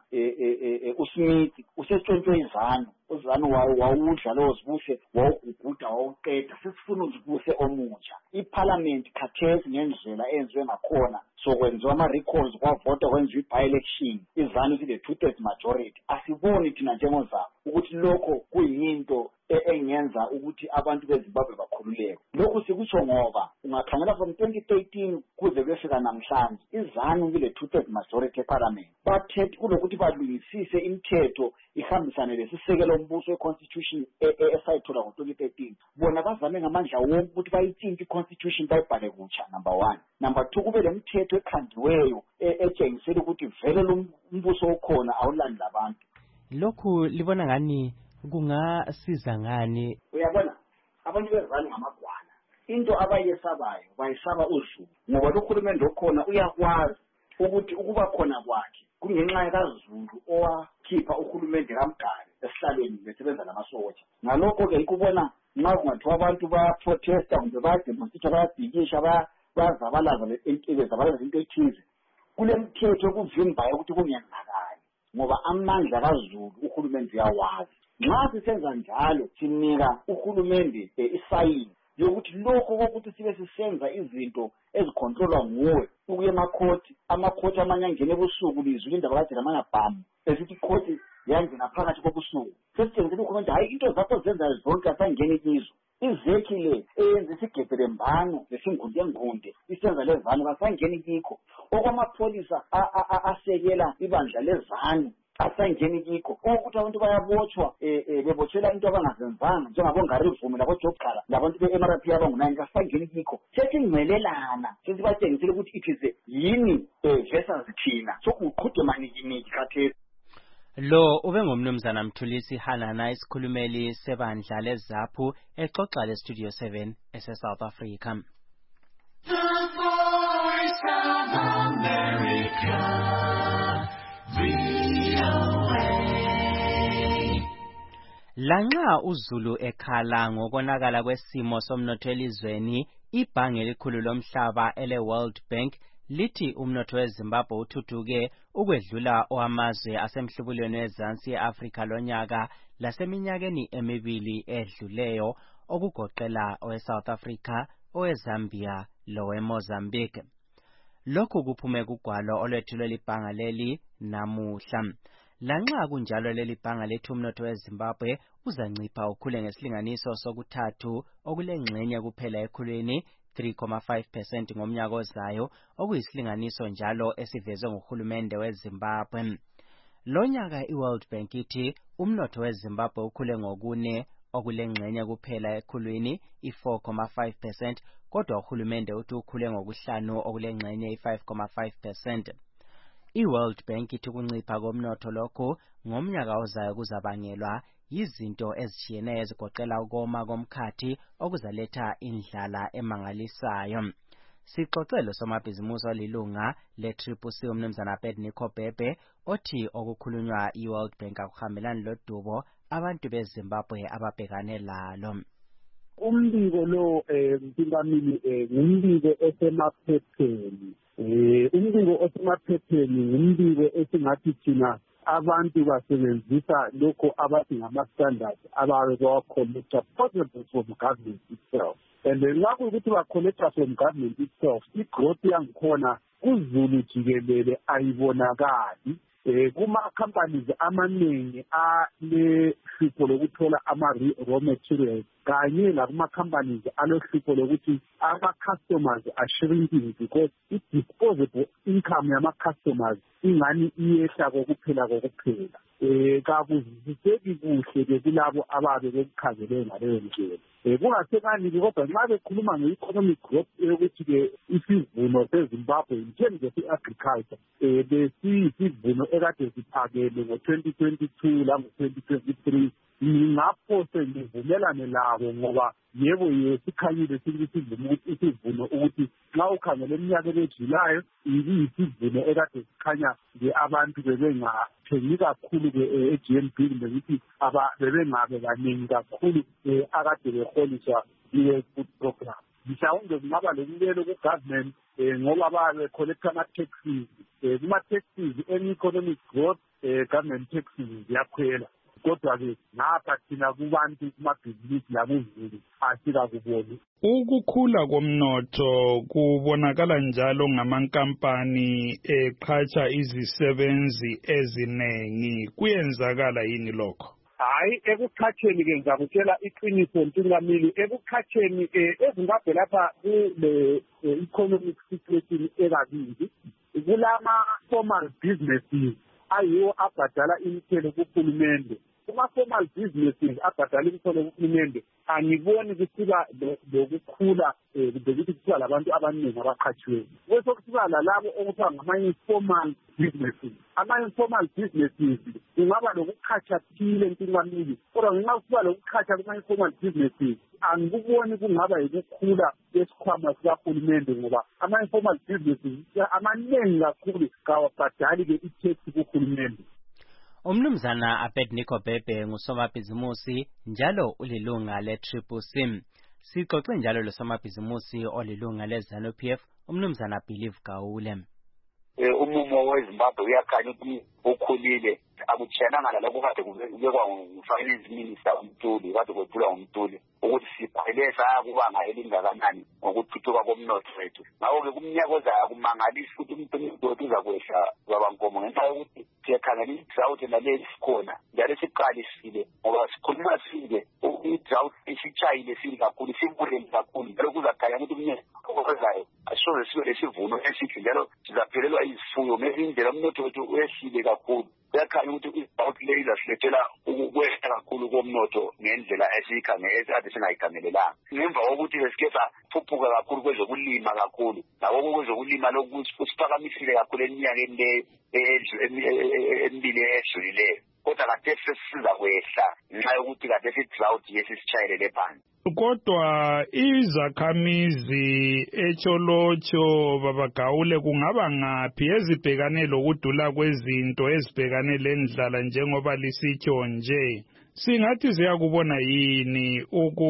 uSmith usetshontshwe izanu uzanu wawudla lo zibuse wawuguguda wawuqeda sesifuna uzibuse omutsha. iParliament khathesi ngendlela enziwe ngakhona sokwenziwa ama-recalls kwavota kwenziwa i-by-election izanu zile two-thirds majority. Asiboni thina njengozaphu ukuthi lokho kuyinto engenza ukuthi abantu beZimbabwe bakhululeke. Lokhu sikutsho ngoba ungakhangela from twenty thirteen kuze kuyefika namhlanje izanu kule two-thirds majority eParliament bathethe kulokuthi balungisise imithetho ihambisane lesisekelo umbuso we-constitution esayithola ngo-twenty thirteen. Bona bazame ngamandla wonke ukuthi bayitshintshe i-constitution bayibhale kutsha. Number one. Number two, kube le mithetho ekhandiweyo etshengisela ukuthi vele lo mbuso okhona awulandela abantu. Lokhu libona ngani kungasiza ngani? Uyabona abantu bezani ngamagwana into abayesabayo bayisaba uZulu ngoba lo khulumende okhona uyakwazi ukuthi ukuba khona kwakhe kungenxa kaZulu owakhipha uhulumende kaMgari esihlalweni besebenza namasotsha. Ngalokho ke ikubona nxa kungathiwa abantu bayaprotesta kumbe bayademonstrate bayabhikisha bayazabalaza impilo zabalaza into ethize kule mthetho okuvimbayo ukuthi kungenzakali ngoba amandla kaZulu uhulumende uyawazi. Nxa sisenza njalo sinika uhulumende isayini yokuthi lokho kokuthi sibe sisenza izinto ezicontrolwa nguwe ukuye emakhoti amakhoti amanye angene ebusuku lizwe indaba kade lamangabhamu esithi ikhoti yangena phakathi kobusuku sesitshengile uhulumende hayi into zakho zenza zonke asangene kizo izekhi le eyenza isigebhele mbano lesingunde ngunde isenza lezanu basangene kikho okwamapholisa asekela ibandla lezanu asayingeni kikho ukuthi abantu bayabotshwa um bebotshelwa into abangazenzanga njengabongarivume labojobgala labantu be-M R P abangunani asayingeni kikho sesingcelelana sesibatshengisele ukuthi it is yini um versus thina sokuqhude manikiniki khathesi. Lo ube ngumnumzana Mthulisi Hanana isikhulumeli sebandla leZAPU exoxa leStudio seven ese-South Africa. The Voice of America, V O A. Lanxa uZulu ekhala ngokonakala kwesimo somnotho elizweni, ibhange elikhulu lomhlaba ele World Bank lithi umnotho weZimbabwe uthuthuke ukwedlula owamazwe asemhlubulweni wezansi eAfrika lonyaka laseminyakeni emibili edluleyo okugoqela oweSouth Africa, oweZambia loweMozambique. Lokhu kuphume kugwalo olwethulwe libhanga leli namuhla. Lanxa kunjalo leli bhanga lethi umnotho weZimbabwe uzancipha ukhule ngesilinganiso sokuthathu okulengxenye kuphela ekhulwini three point five percent ngomnyaka ozayo okuyisilinganiso njalo esivezwe nguhulumende weZimbabwe. Lonyaka iWorld Bank ithi umnotho weZimbabwe ukhule ngokune okulengxenye kuphela ekhulwini i-four point five percent kodwa uhulumende uthi ukhule ngokuhlanu okulengxenye i-five point five percent. iWorld Bank ithi ukuncipha komnotho lokho ngomnyaka ozayo kuzabangelwa yizinto ezitshiyeneyo ezigoqela ukoma komkhathi okuzaletha indlala emangalisayo. Sixoxelo somabhizimusi olilunga le-Triple C umnumzana Abednego Bhebhe othi okukhulunywa iWorld Bank akuhambelani lodubo abantu beZimbabwe ababhekane lalo. Umbiko lo mpingamili ngumbiko osemaphepheni. Eh umbiko osemaphepheni ngumbiko esingathi thina abantu basebenzisa lokho abathi ngama-standards ababe bawacollecta possible from government itself. And lapho ukuthi bacollecta from government itself, i-growth yangikhona kuZulu jikelele ayibonakali. Eh kuma-companies amaningi alehlupho lokuthola ama-raw materials kanye lakuma-companies alehlupho lokuthi ama-customers are shrinking because i-disposable income yama-customers ingani iyehla kokuphela kokuphela. Eh kakuziseki kuhle-ke kulabo ababe bekukhangele ngaleyo ndlela. Eh kungasekani-ke kodwa nxa bekhuluma nge-economic growth yokuthi-ke isivuno seZimbabwe in terms of i-agriculture eh besiyisivuno ekade siphakele ngo-twenty twenty-two lango-twenty twenty-three ngapho sengivumelane labo ngoba yebo yesikhanyile sivuno isivuno ukuthi nxa ukhangele eminyakeni edlulayo ibiyisivuno ekade sikhanya nje abantu bebengathengi kakhulu-ke e-G N B kumbe ngithi bebengabe baningi kakhulu akade beholiswa i-World Food Program. Mhlawumbe kungaba lekulelo ku-government ngoba babe-collecta ama-taxes kuma-taxes any-economic growth government taxes ziyakhwela. Kodwa-ke ngapha thina kubantu kumabhizinisi lakuZulu asikakuboni. Ukukhula komnotho kubonakala njalo ngamankampani eqhatsha izisebenzi ezinengi. Kuyenzakala yini lokho? Hayi, ekuqhatsheni-ke ngizakutshela iqiniso Ntungamili, ekuqhatsheni eZimbabwe lapha kule economic situation ekabili kulama-formal businesses ayiwo abhadala imithelo kuhulumende. Kuma-formal businesses abhadala imithelo kuhulumende angiboni kusiba lokukhula ukuthi kusiba labantu abaningi abaqhatshiweyo. Kwesekusiba lalabo okuthiwa ngama-informal businesses. Ama-informal businesses kungaba lokuqhatsha thile Ntungamili, kodwa ngenxa kusiba lokuqhatsha kuma-informal businesses angikuboni kungaba yikukhula kwesikhwama sikahulumende ngoba ama-informal businesses amaningi kakhulu kawabhadali-ke i-tax kuhulumende. Umnumzana Abednego Bhebhe ngusomabhizimusi njalo ulilunga le-Triple C. Sixoxe njalo losomabhizimusi olilunga le-ZANU-P F umnumzana Believe Gawule. Umumo weZimbabwe uyakhanya ukuthi ukhulile, akutshiyananga lalokho kade kubekwa ngu-finance minister uMtuli, kade kwethulwa nguMtuli ukuthi sikhwele sayakubanga elingakanani ngokuthuthuka komnotho wethu. Ngakho-ke kumnyaka ozayo akumangalisi ukuthi umuntu uzakwehla babankomo ngenxa yokuthi siyakhangela i-drought naleli sikhona njalo siqalisile ngoba sikhuluma sike i-drought isitshayile sili kakhulu sikuleli kakhulu njalo kuzakhanya ukuthi umnyaka ozayo asisoze sibe lesivuno esihle njalo sizaphelelwa izifuyo ngendlela umnotho wethu uyehlile kakhulu. kuyakhanya ukuthi i-drought le izasilethela ukwehla kakhulu komnotho ngendlela esiyikhangele esikade singayikhangelelanga. Ngemva kokuthi besike saphuphuka kakhulu kwezokulima kakhulu nabo kwezokulima lokusiphakamisile kakhulu eminyakeni le emibili edlulileyo, kodwa kade sesiza kwehla ngenxa yokuthi kade si-drought yesisitshayelele phansi. Kodwa izakhamizi etsholotsho babagawule kungaba ngaphi ezibhekane lokudula kwezinto ezibhekane lendlala njengoba lisitsho nje? Singathi ziyakubona yini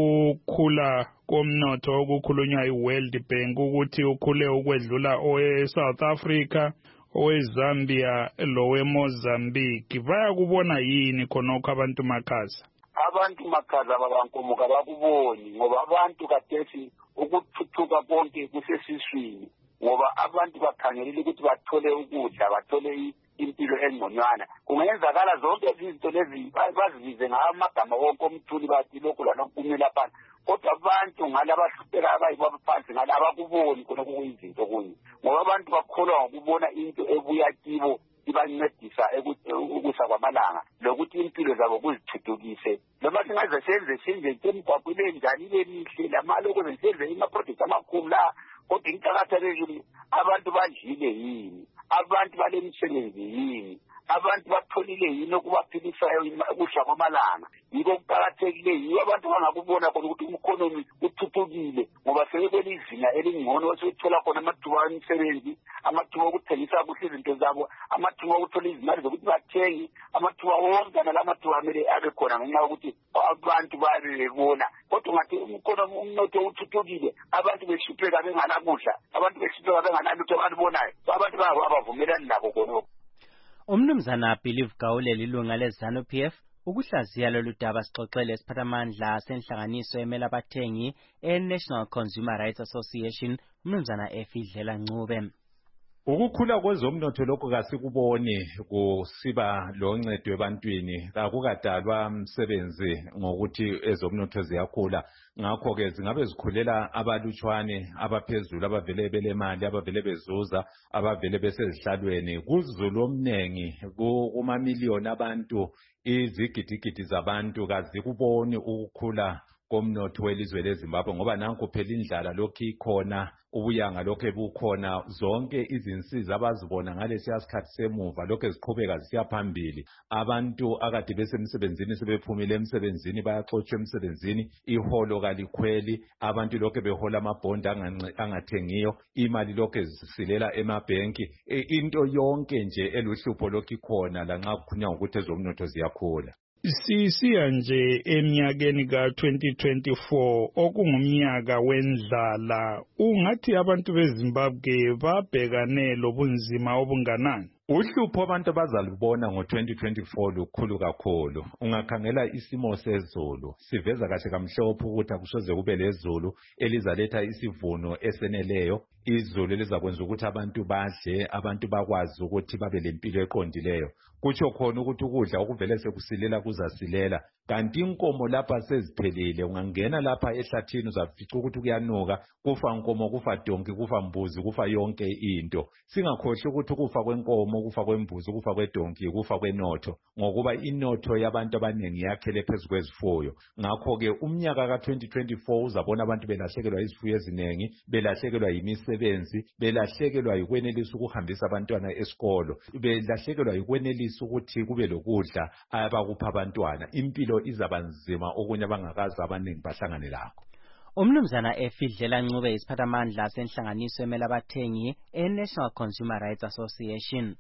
ukukhula komnotho okukhulunywa i-World Bank ukuthi ukhule ukwedlula owe-South Africa, owe-Zambia lowe-Mozambique? Bayakubona yini khonokho abantu makhaza? Abantu makhaza babankomo kabakuboni ngoba abantu kathesi ukuthuthuka konke kusesiswini, ngoba abantu bakhangelile ukuthi bathole ukudla, bathole impilo engconywana. Kungenzakala zonke izinto lezi bazibize ngamagama wonke omthuli bathi lokhu lanokumela phansi, kodwa abantu ngalabahlupheka abayibaba phansi ngalabakuboni khona kuyizinto kunye, ngoba abantu bakholwa ngokubona into ebuya kibo ibancedisa ukusa kwamalanga lokuthi impilo zabo kuzithuthukise. Noma singaze senze senze emgwaqweni enjani ibe mihle lamaloko senze ima-project amakhulu la, kodwa inhlangathelekile abantu badlile yini, abantu balemisebenzi yini, abantu batholile yini okubaphilisayo ukudla kwamalanga. Yiko kuqakathekile, yiyo abantu bangakubona khona ukuthi umkhonomi uthuthukile ngoba sebekwelizinga elingcono sebethola khona amathuba emisebenzi, amathuba okuthengisa kuhle izinto zabo, amathuba okuthola izimali zokuthi bathenge, amathuba wonke nalamathuba amele abe khona ngenxa yokuthi abantu babe bebona. Kodwa ngathi umkhonomi umnotho uthuthukile, abantu behlupheka benganakudla, abantu behlupheka benganalutho abalubonayo, abantu abavumelani nabo khonokho. Umnumzana Believe Gawule lilunga le-ZANU P F ukuhlaziya lolu daba sixoxele isiphathamandla senhlanganiso emela abathengi e-National Consumer Rights Association, umnumzana Efidlela Ncube. Ukukhula kwezomnotho lokho kasikubone kusiba loncedo ebantwini, akukadalwa umsebenzi ngokuthi ezomnotho ziyakhula. Ngakho ke zingabe zikhulela abalutshwane abaphezulu abavele belemali, abavele bezuza, abavele besezihlalweni. Kuzulu omnengi kumamiliyoni abantu, izigidigidi zabantu kazikuboni ukukhula komnotho welizwe leZimbabwe ngoba nanku phela indlala lokhu ikhona, ubuyanga lokho bukhona, zonke izinsiza abazibona ngalesiya sikhathi semuva lokho ziqhubeka zisiya phambili. Abantu akade besemsebenzini sebephumile emsebenzini bayaxotshwa emsebenzini, iholo kalikhweli, abantu lokho behola amabhondi angathengiyo, imali lokho zisilela emabhenki, into yonke nje eluhlupho lokho ikhona lanxa kukhulunywa ukuthi ezomnotho ziyakhula. Sisiya nje eminyakeni ka twenty twenty-four okungumnyaka wendlala, ungathi abantu beZimbabwe babhekane lobunzima obunganani? Uhlupho abantu abazalubona ngo twenty twenty-four lukhulu kakhulu. Ungakhangela isimo sezulu siveza kahle kamhlophe ukuthi akusoze kube lezulu elizaletha isivuno eseneleyo. Izulu lizakwenza ukuthi abantu badle, abantu bakwazi ukuthi babe lempilo eqondileyo. Kutsho khona ukuthi ukudla okuvele sekusilela kuzasilela, kanti inkomo lapha seziphelile. Ungangena lapha ehlathini uzafica ukuthi kuyanuka, kufa inkomo, kufa donki, kufa mbuzi, kufa yonke into. Singakhohle ukuthi kufa kwenkomo, kufa kwembuzi, kufa kwedonki, kufa kwenotho, ngokuba inotho yabantu abaningi yakhele phezu kwezifuyo. Ngakho ke umnyaka ka twenty twenty-four uzabona abantu belahlekelwa izifuyo eziningi, belahlekelwa yimisebenzi, belahlekelwa yikwenelisa ukuhambisa abantwana esikolo, belahlekelwa yikwenelisa ukuthi kube lokudla abakupha abantwana. Impilo izaba nzima okunye abangakazi abaningi bahlangane lakho. Umnumzana Efidlela Ncube isiphathamandla senhlanganiso emela abathengi e-National Consumer Rights Association.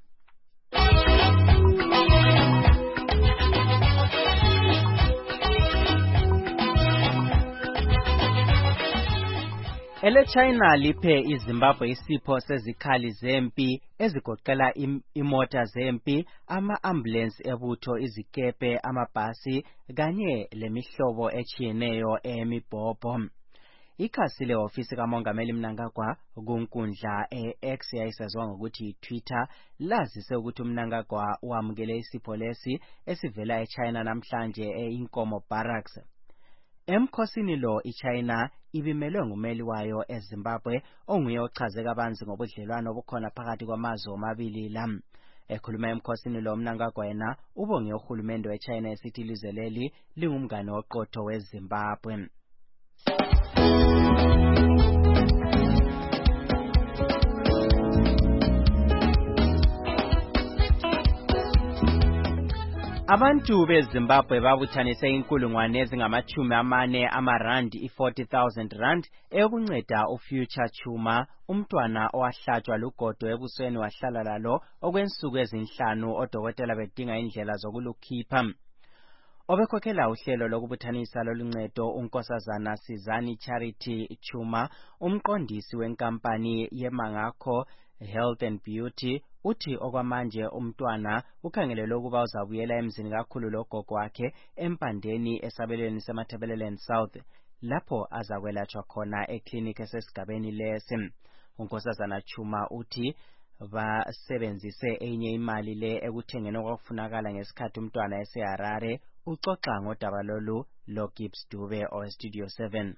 Ele China liphe iZimbabwe isipho sezikhali zempi ezigoqela imota zempi, ama-ambulance ebutho, izikepe, amabhasi kanye lemihlobo echiyeneyo emibhobho. Ikhasi le-ofisi kamongameli Mnangagwa kunkundla e-X yayisaziwa ngokuthi Twitter lazise ukuthi uMnangagwa wamukele isipho lesi esivela eChina namhlanje e-Inkomo Barracks. Emkhosini lo iChina ibimelwe ngumeli wayo eZimbabwe onguye ochaze kabanzi ngobudlelwano obukhona phakathi kwamazwe omabili la. Ekhuluma emkhosini lo Mnangagwa ubonge uhulumende weChina esithi ilizwe leli lingumngane oqotho weZimbabwe. Abantu beZimbabwe babuthanise inkulungwane ezingamachumi amane amarandi i-forty thousand rand eyokunceda uFuture Chuma, umntwana owahlatshwa lugodo ebusweni wahlala lalo okwensuku ezinhlanu odokotela bedinga indlela zokulukhipha. Obekhokhela uhlelo lokubuthanisa loluncedo uNkosazana Sizani Charity Chuma, umqondisi wenkampani yeMangakho Health and Beauty, uthi okwamanje umntwana ukhangelelwe ukuba uzabuyela emzini kakhulu logogo wakhe empandeni esabelweni seMatabeleland South, lapho azakwelatshwa khona eclinic esesigabeni lesi. uNkosazana Chuma uthi basebenzise enye imali le ekuthengeni okwafunakala ngesikhathi umntwana eseHarare. Uxoxa ngodaba lolu lo Gibbs Dube o Studio seven.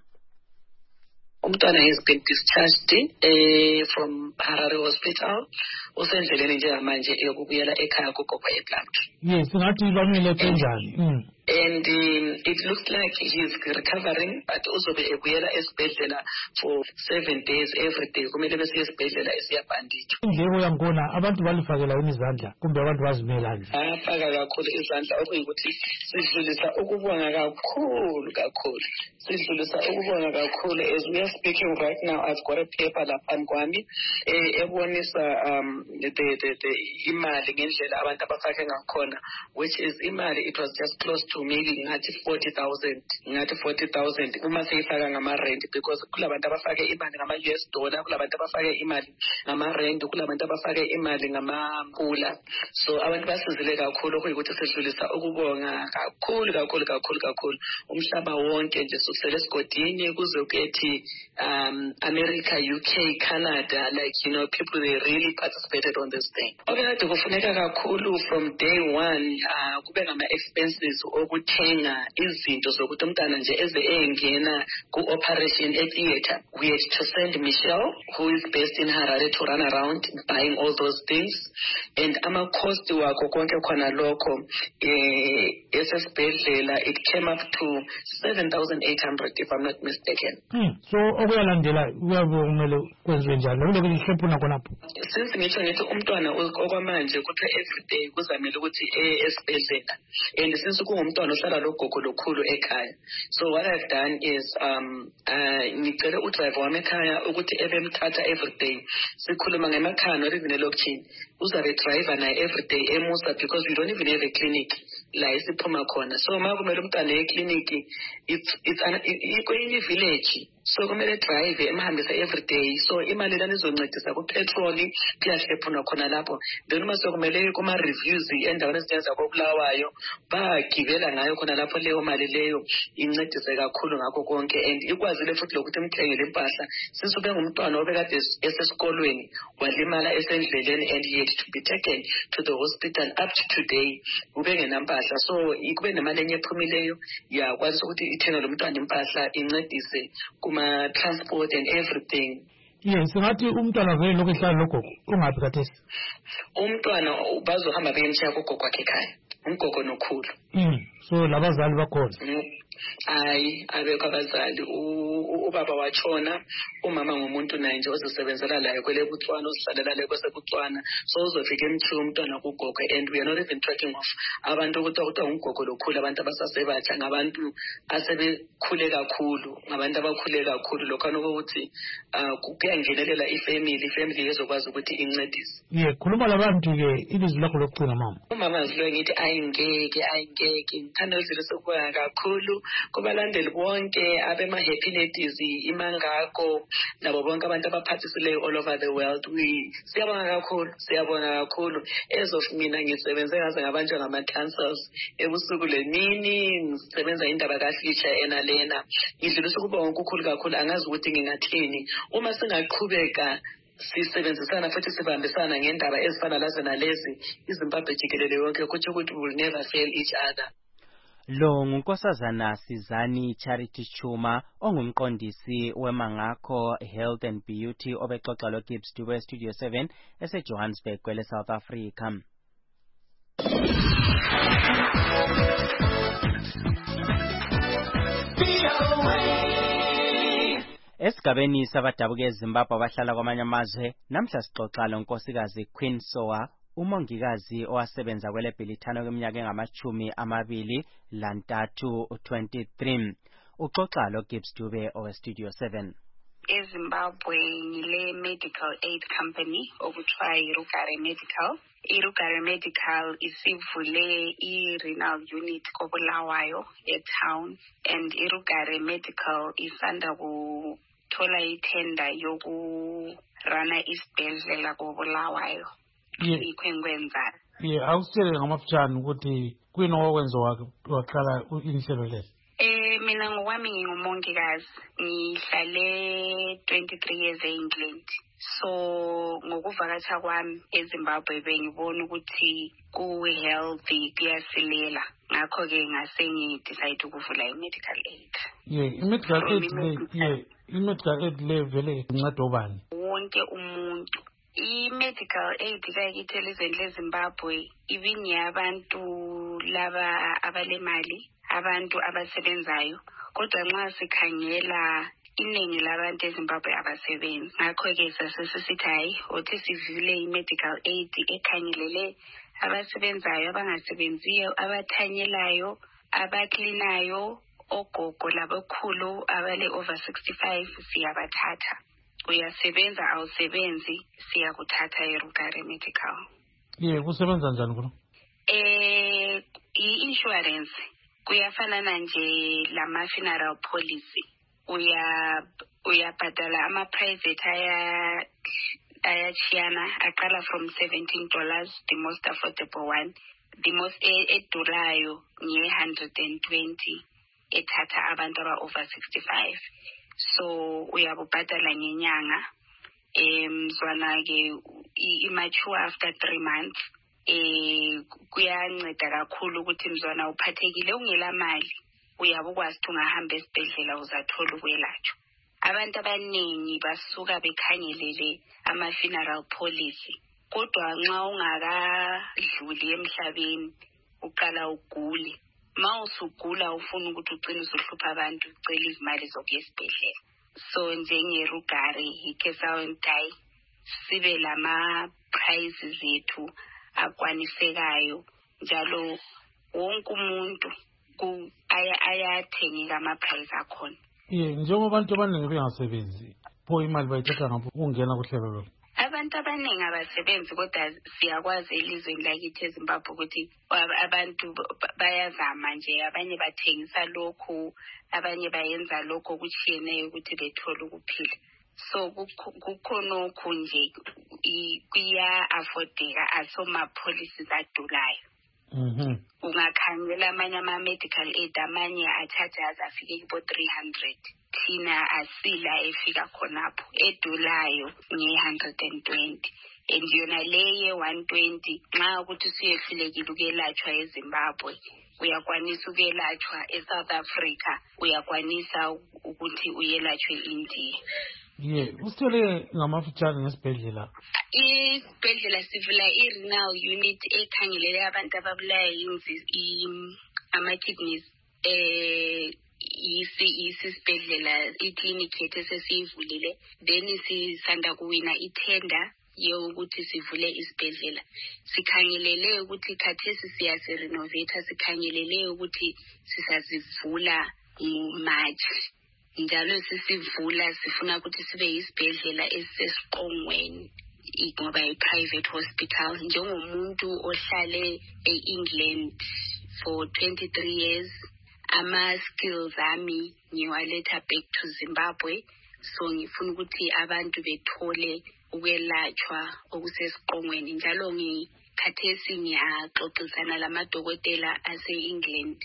Umntwana has been discharged uh, from Harare Hospital. Usendleleni njengamanje eyokubuyela ekhaya kugogo eBlantyre. Yes, ngathi bamile kanjani? And um, it looks like he's recovering, but also be ebuyela esibhedlela for seven days every day. Kumele bese esibhedlela esiyabhanditshwa. Indleko yakhona abantu balifakela imizandla kumbe abantu bazimela nje. Afaka kakhulu izandla okuyikuthi sidlulisa ukubonga kakhulu kakhulu. Sidlulisa ukubonga kakhulu. As we are speaking right now, I've got a paper lapha kwami ebonisa um the the the imali ngendlela abantu abafake ngakhona, which is imali it was just close to maybe ngathi forty thousand, ngathi forty thousand uma seyifaka ngama rent, because kulabantu abafake imali ngama U S dollar, kulabantu abafake imali ngama rent, kulabantu abafake imali ngama pula. So abantu basizile kakhulu ukuthi sidlulisa ukubonga kakhulu kakhulu kakhulu kakhulu umhlaba wonke nje susele esigodini kuze kuyethi um America, U K, Canada, like you know people they really participated on this thing. Okade kufuneka kakhulu from day one uh, kube ngama expenses okuthenga izinto zokuthi umntana nje eze engena ku operation e theater. We had to send Michelle, who is based in Harare, to run around buying all those things, and ama cost wakho konke khona lokho eh esesibhedlela it came up to seven thousand eight hundred if I'm not mistaken. Hmm. So okuyalandela uyabongela kwenziwe njani lokho kuhlephuna khonapho. Since ngitsho ngithi umntwana okwamanje kuthi every day kuzamela ukuthi esibhedlela, and since kungumntwana ohlala logogo lokhulu ekhaya, so what I've done is um uh ngicela udriver wami ekhaya ukuthi ebemthatha every day. Sikhuluma ngemakhaya or even elokishini uzabe driver naye every day emusa, because we don't even have a clinic la isiphuma khona. So uma kumele umntwana eclinic it's it's an ikwenye village, so kumele drive emhambisa every day. So imali lana izoncedisa ku petrol kuyahlephuna khona lapho. Then uma sokumele kuma reviews endaweni esenza kokulawayo bagibela ngayo khona lapho leyo mali leyo incedise kakhulu ngakho konke, and ikwazile futhi lokuthi imthengele impahla. Since ube ngumntwana obekade esesikolweni walimala esendleleni and he had to be taken to the hospital up to today ube ngenampahla, so ikube nemali enye ephumileyo yakwazi ukuthi ithenge lo mntwana impahla incedise kuma transport and everything. Yes, ngathi umntwana vele lokho ehlala logogo ungapi kathesi? Umntwana bazohamba beyemshiya kugogo wakhe ekhaya, umgogo nokhulu. Mm. So labazali bakhona. Mm. Hayi abekho abazali, ubaba wachona, umama ngumuntu naye nje ozosebenzela la kwele Botswana, usihlalela la kwaseBotswana, so uzofika emthiwa umntwana kugogo, and we are not even talking of abantu ukuthi ukuthi ungogo lokhulu, abantu abasasebatsha, ngabantu asebekhule kakhulu, ngabantu abakhule kakhulu, lokho nokuthi kuyangenelela ifamily, ifamily yezokwazi ukuthi incedise. Yeah, khuluma labantu ke ilizwi lakho lokugcina mama. Umama zilo ngithi ayingeke ayingeke ngithanda izilo sokubonga kakhulu kubalandeli bonke abema happy ladies iMangakho nabo bonke abantu abaphathisileyo all over the world. We siyabonga kakhulu, siyabonga kakhulu. As of mina ngisebenze ngaze ngabanjwa ngama cancers ebusuku lemini, ngisebenza indaba kaFeature enalena. Ngidlulisa ukubonga okukhulu kakhulu, angazi ukuthi ngingathini uma singaqhubeka sisebenzisana futhi sibambisana ngendaba ezifana lazo nalezi iZimbabwe jikelele yonke, ukuthi ukuthi we will never fail each other. Lo nguNkosazana Sizani Charity Chuma ongumqondisi weMangakho Health and Beauty obexoxa lo Gibbs Dube Studio seven ese Johannesburg kwele South Africa. Esigabeni sabadabuke eZimbabwe abahlala kwamanye amazwe namhla sixoxa lo nkosikazi Queen Soa, umongikazi owasebenza kwele Bhilithano kweminyaka engamachumi amabili lantathu twenty-three. Uxoxa lo Gibbs Dube owe Studio seven. eZimbabwe ngile medical aid company okuthiwa iRugare Medical. iRugare Medical isivule i-renal unit koBulawayo eTown, and iRugare Medical isanda kuthola ithenda yokurana isibhedlela koBulawayo. Ikhwenkwenza. Ye awusele ngamafutshane ukuthi kuyini okwenza waqala inhlelo lezi. Eh mina ngokwami ngingumongikazi, ngihlale twenty-three years eEngland. So ngokuvakatsha kwami eZimbabwe bengibona ukuthi ku healthy kuyasilela, ngakho ke ngase ngidecide ukuvula i-medical aid. Ye i-medical aid le ye i-medical aid le vele inceda obani? Wonke umuntu. I-medical aid kayithi elizweni leZimbabwe even yabantu laba abalemali, abantu abasebenzayo, kodwa nxa sikhangela iningi labantu eZimbabwe abasebenzi. Ngakho ke sasisithi hayi uthi sivule i-medical aid ekhangelele abasebenzayo, abangasebenziyo, abathanyelayo, abaklinayo, ogogo labokhulu abale over sixty-five siyabathatha. Uyasebenza awusebenzi siyakuthatha iRugare Medical. Ye kusebenza njani kulo? Eh i-insurance kuyafanana nje lama funeral policy. Uya uyabhadala ama private aya ayachiyana aqala from seventeen dollars, the most affordable one. The most edurayo nge one hundred twenty ethatha abantu aba over sixty-five. So uyabubhadala ngenyanga. Em zwana ke immature after three months. Eh kuyanceda kakhulu ukuthi mzwana uphathekile ungela mali uyabukwazi ukuthi ungahamba esibhedlela uzathola ukwelatshwa. Abantu abaningi basuka bekhangelele ama funeral policy, kodwa nxa ungakadluli emhlabeni uqala ugule. Ma usugula ufuna ukuthi ucine usuhlupha abantu ucela izimali zokuya esibhedlela. So njengeRugare ikesawentayi sibe lama prices zethu akwanisekayo, njalo wonke umuntu ku aya ayathengeka ama price akhona. Ye njengoba abantu abaningi bengasebenzi pho imali bayithatha ngapho ungena kuhlelo lo. Abantu abaningi abasebenzi, kodwa siyakwazi elizweni lakithi eZimbabwe ukuthi abantu bayazama nje, abanye bathengisa lokhu, abanye bayenza lokho okutshiyeneyo ukuthi bethole ukuphila. So kukhona okhu nje kuya affordeka asoma policies adulayo. Mhm. Ungakhangela amanye ama medical aid amanye acharges afike kubo three hundred. Thina asila efika khonapho edulayo nge one hundred twenty. And yona leye one twenty nxa ukuthi siyehlulekile ukuyelatshwa eZimbabwe, uyakwanisa ukuyelatshwa eSouth Africa, uyakwanisa ukuthi uyelatshwe eIndia. Ye usithole ngamafutshane ngesibhedlela. Isibhedlela sivula i-renal unit ekhangelele abantu ababulawa yinzi ama-kidneys. Eh isi isibhedlela i-clinic yethu sesiyivulile, then sisanda kuwina ithenda yokuthi sivule isibhedlela. Sikhangelele ukuthi khathesi siyase-renovate, sikhangelele ukuthi sisazivula ngoMarch. Njalo sisivula sifuna ukuthi sibe isibhedlela esisesiqongweni ngoba i-private hospital. Njengomuntu ohlale e-England for twenty-three years, ama skills ami ngiwaletha back to Zimbabwe. So ngifuna ukuthi abantu bethole ukwelatshwa okusesiqongweni. Njalo ngikhathesi ngiyaxoxisana lamadokotela ase-England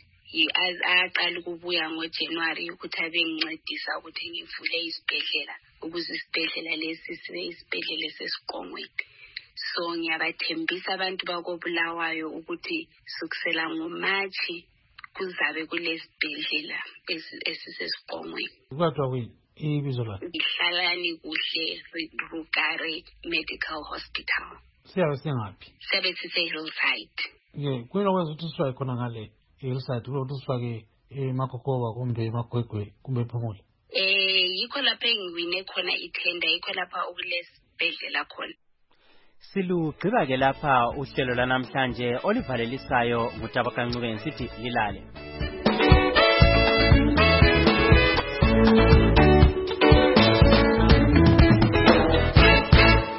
aqala ukubuya ngoJanuary ukuthi abengincedisa ukuthi ngivule isibhedlela, ukuze isibhedlela lesi sibe isibhedlela sesiqongweni. So ngiyabathembisa abantu bakoBulawayo ukuthi sukusela ngoMarch kuzabe kulesibhedlela esisesiqongweni. Kwathiwa kuyini ibizo lakho? Ihlalani kuhle Rugare Medical Hospital. siyabe singaphi? Siyabe sise-Hillside. Ke kuyina kwenza ukuthi sifake khona ngale Hillside kube ukuthi sifake eMakokoba kumbe eMagwegwe kumbe ePhumula. Eh yikho lapha engiwine khona ithenda yikho lapha okulesibhedlela khona. Silugqiba ke lapha uhlelo lanamhlanje olivalelisayo nguTabakancuke ngisithi lilale.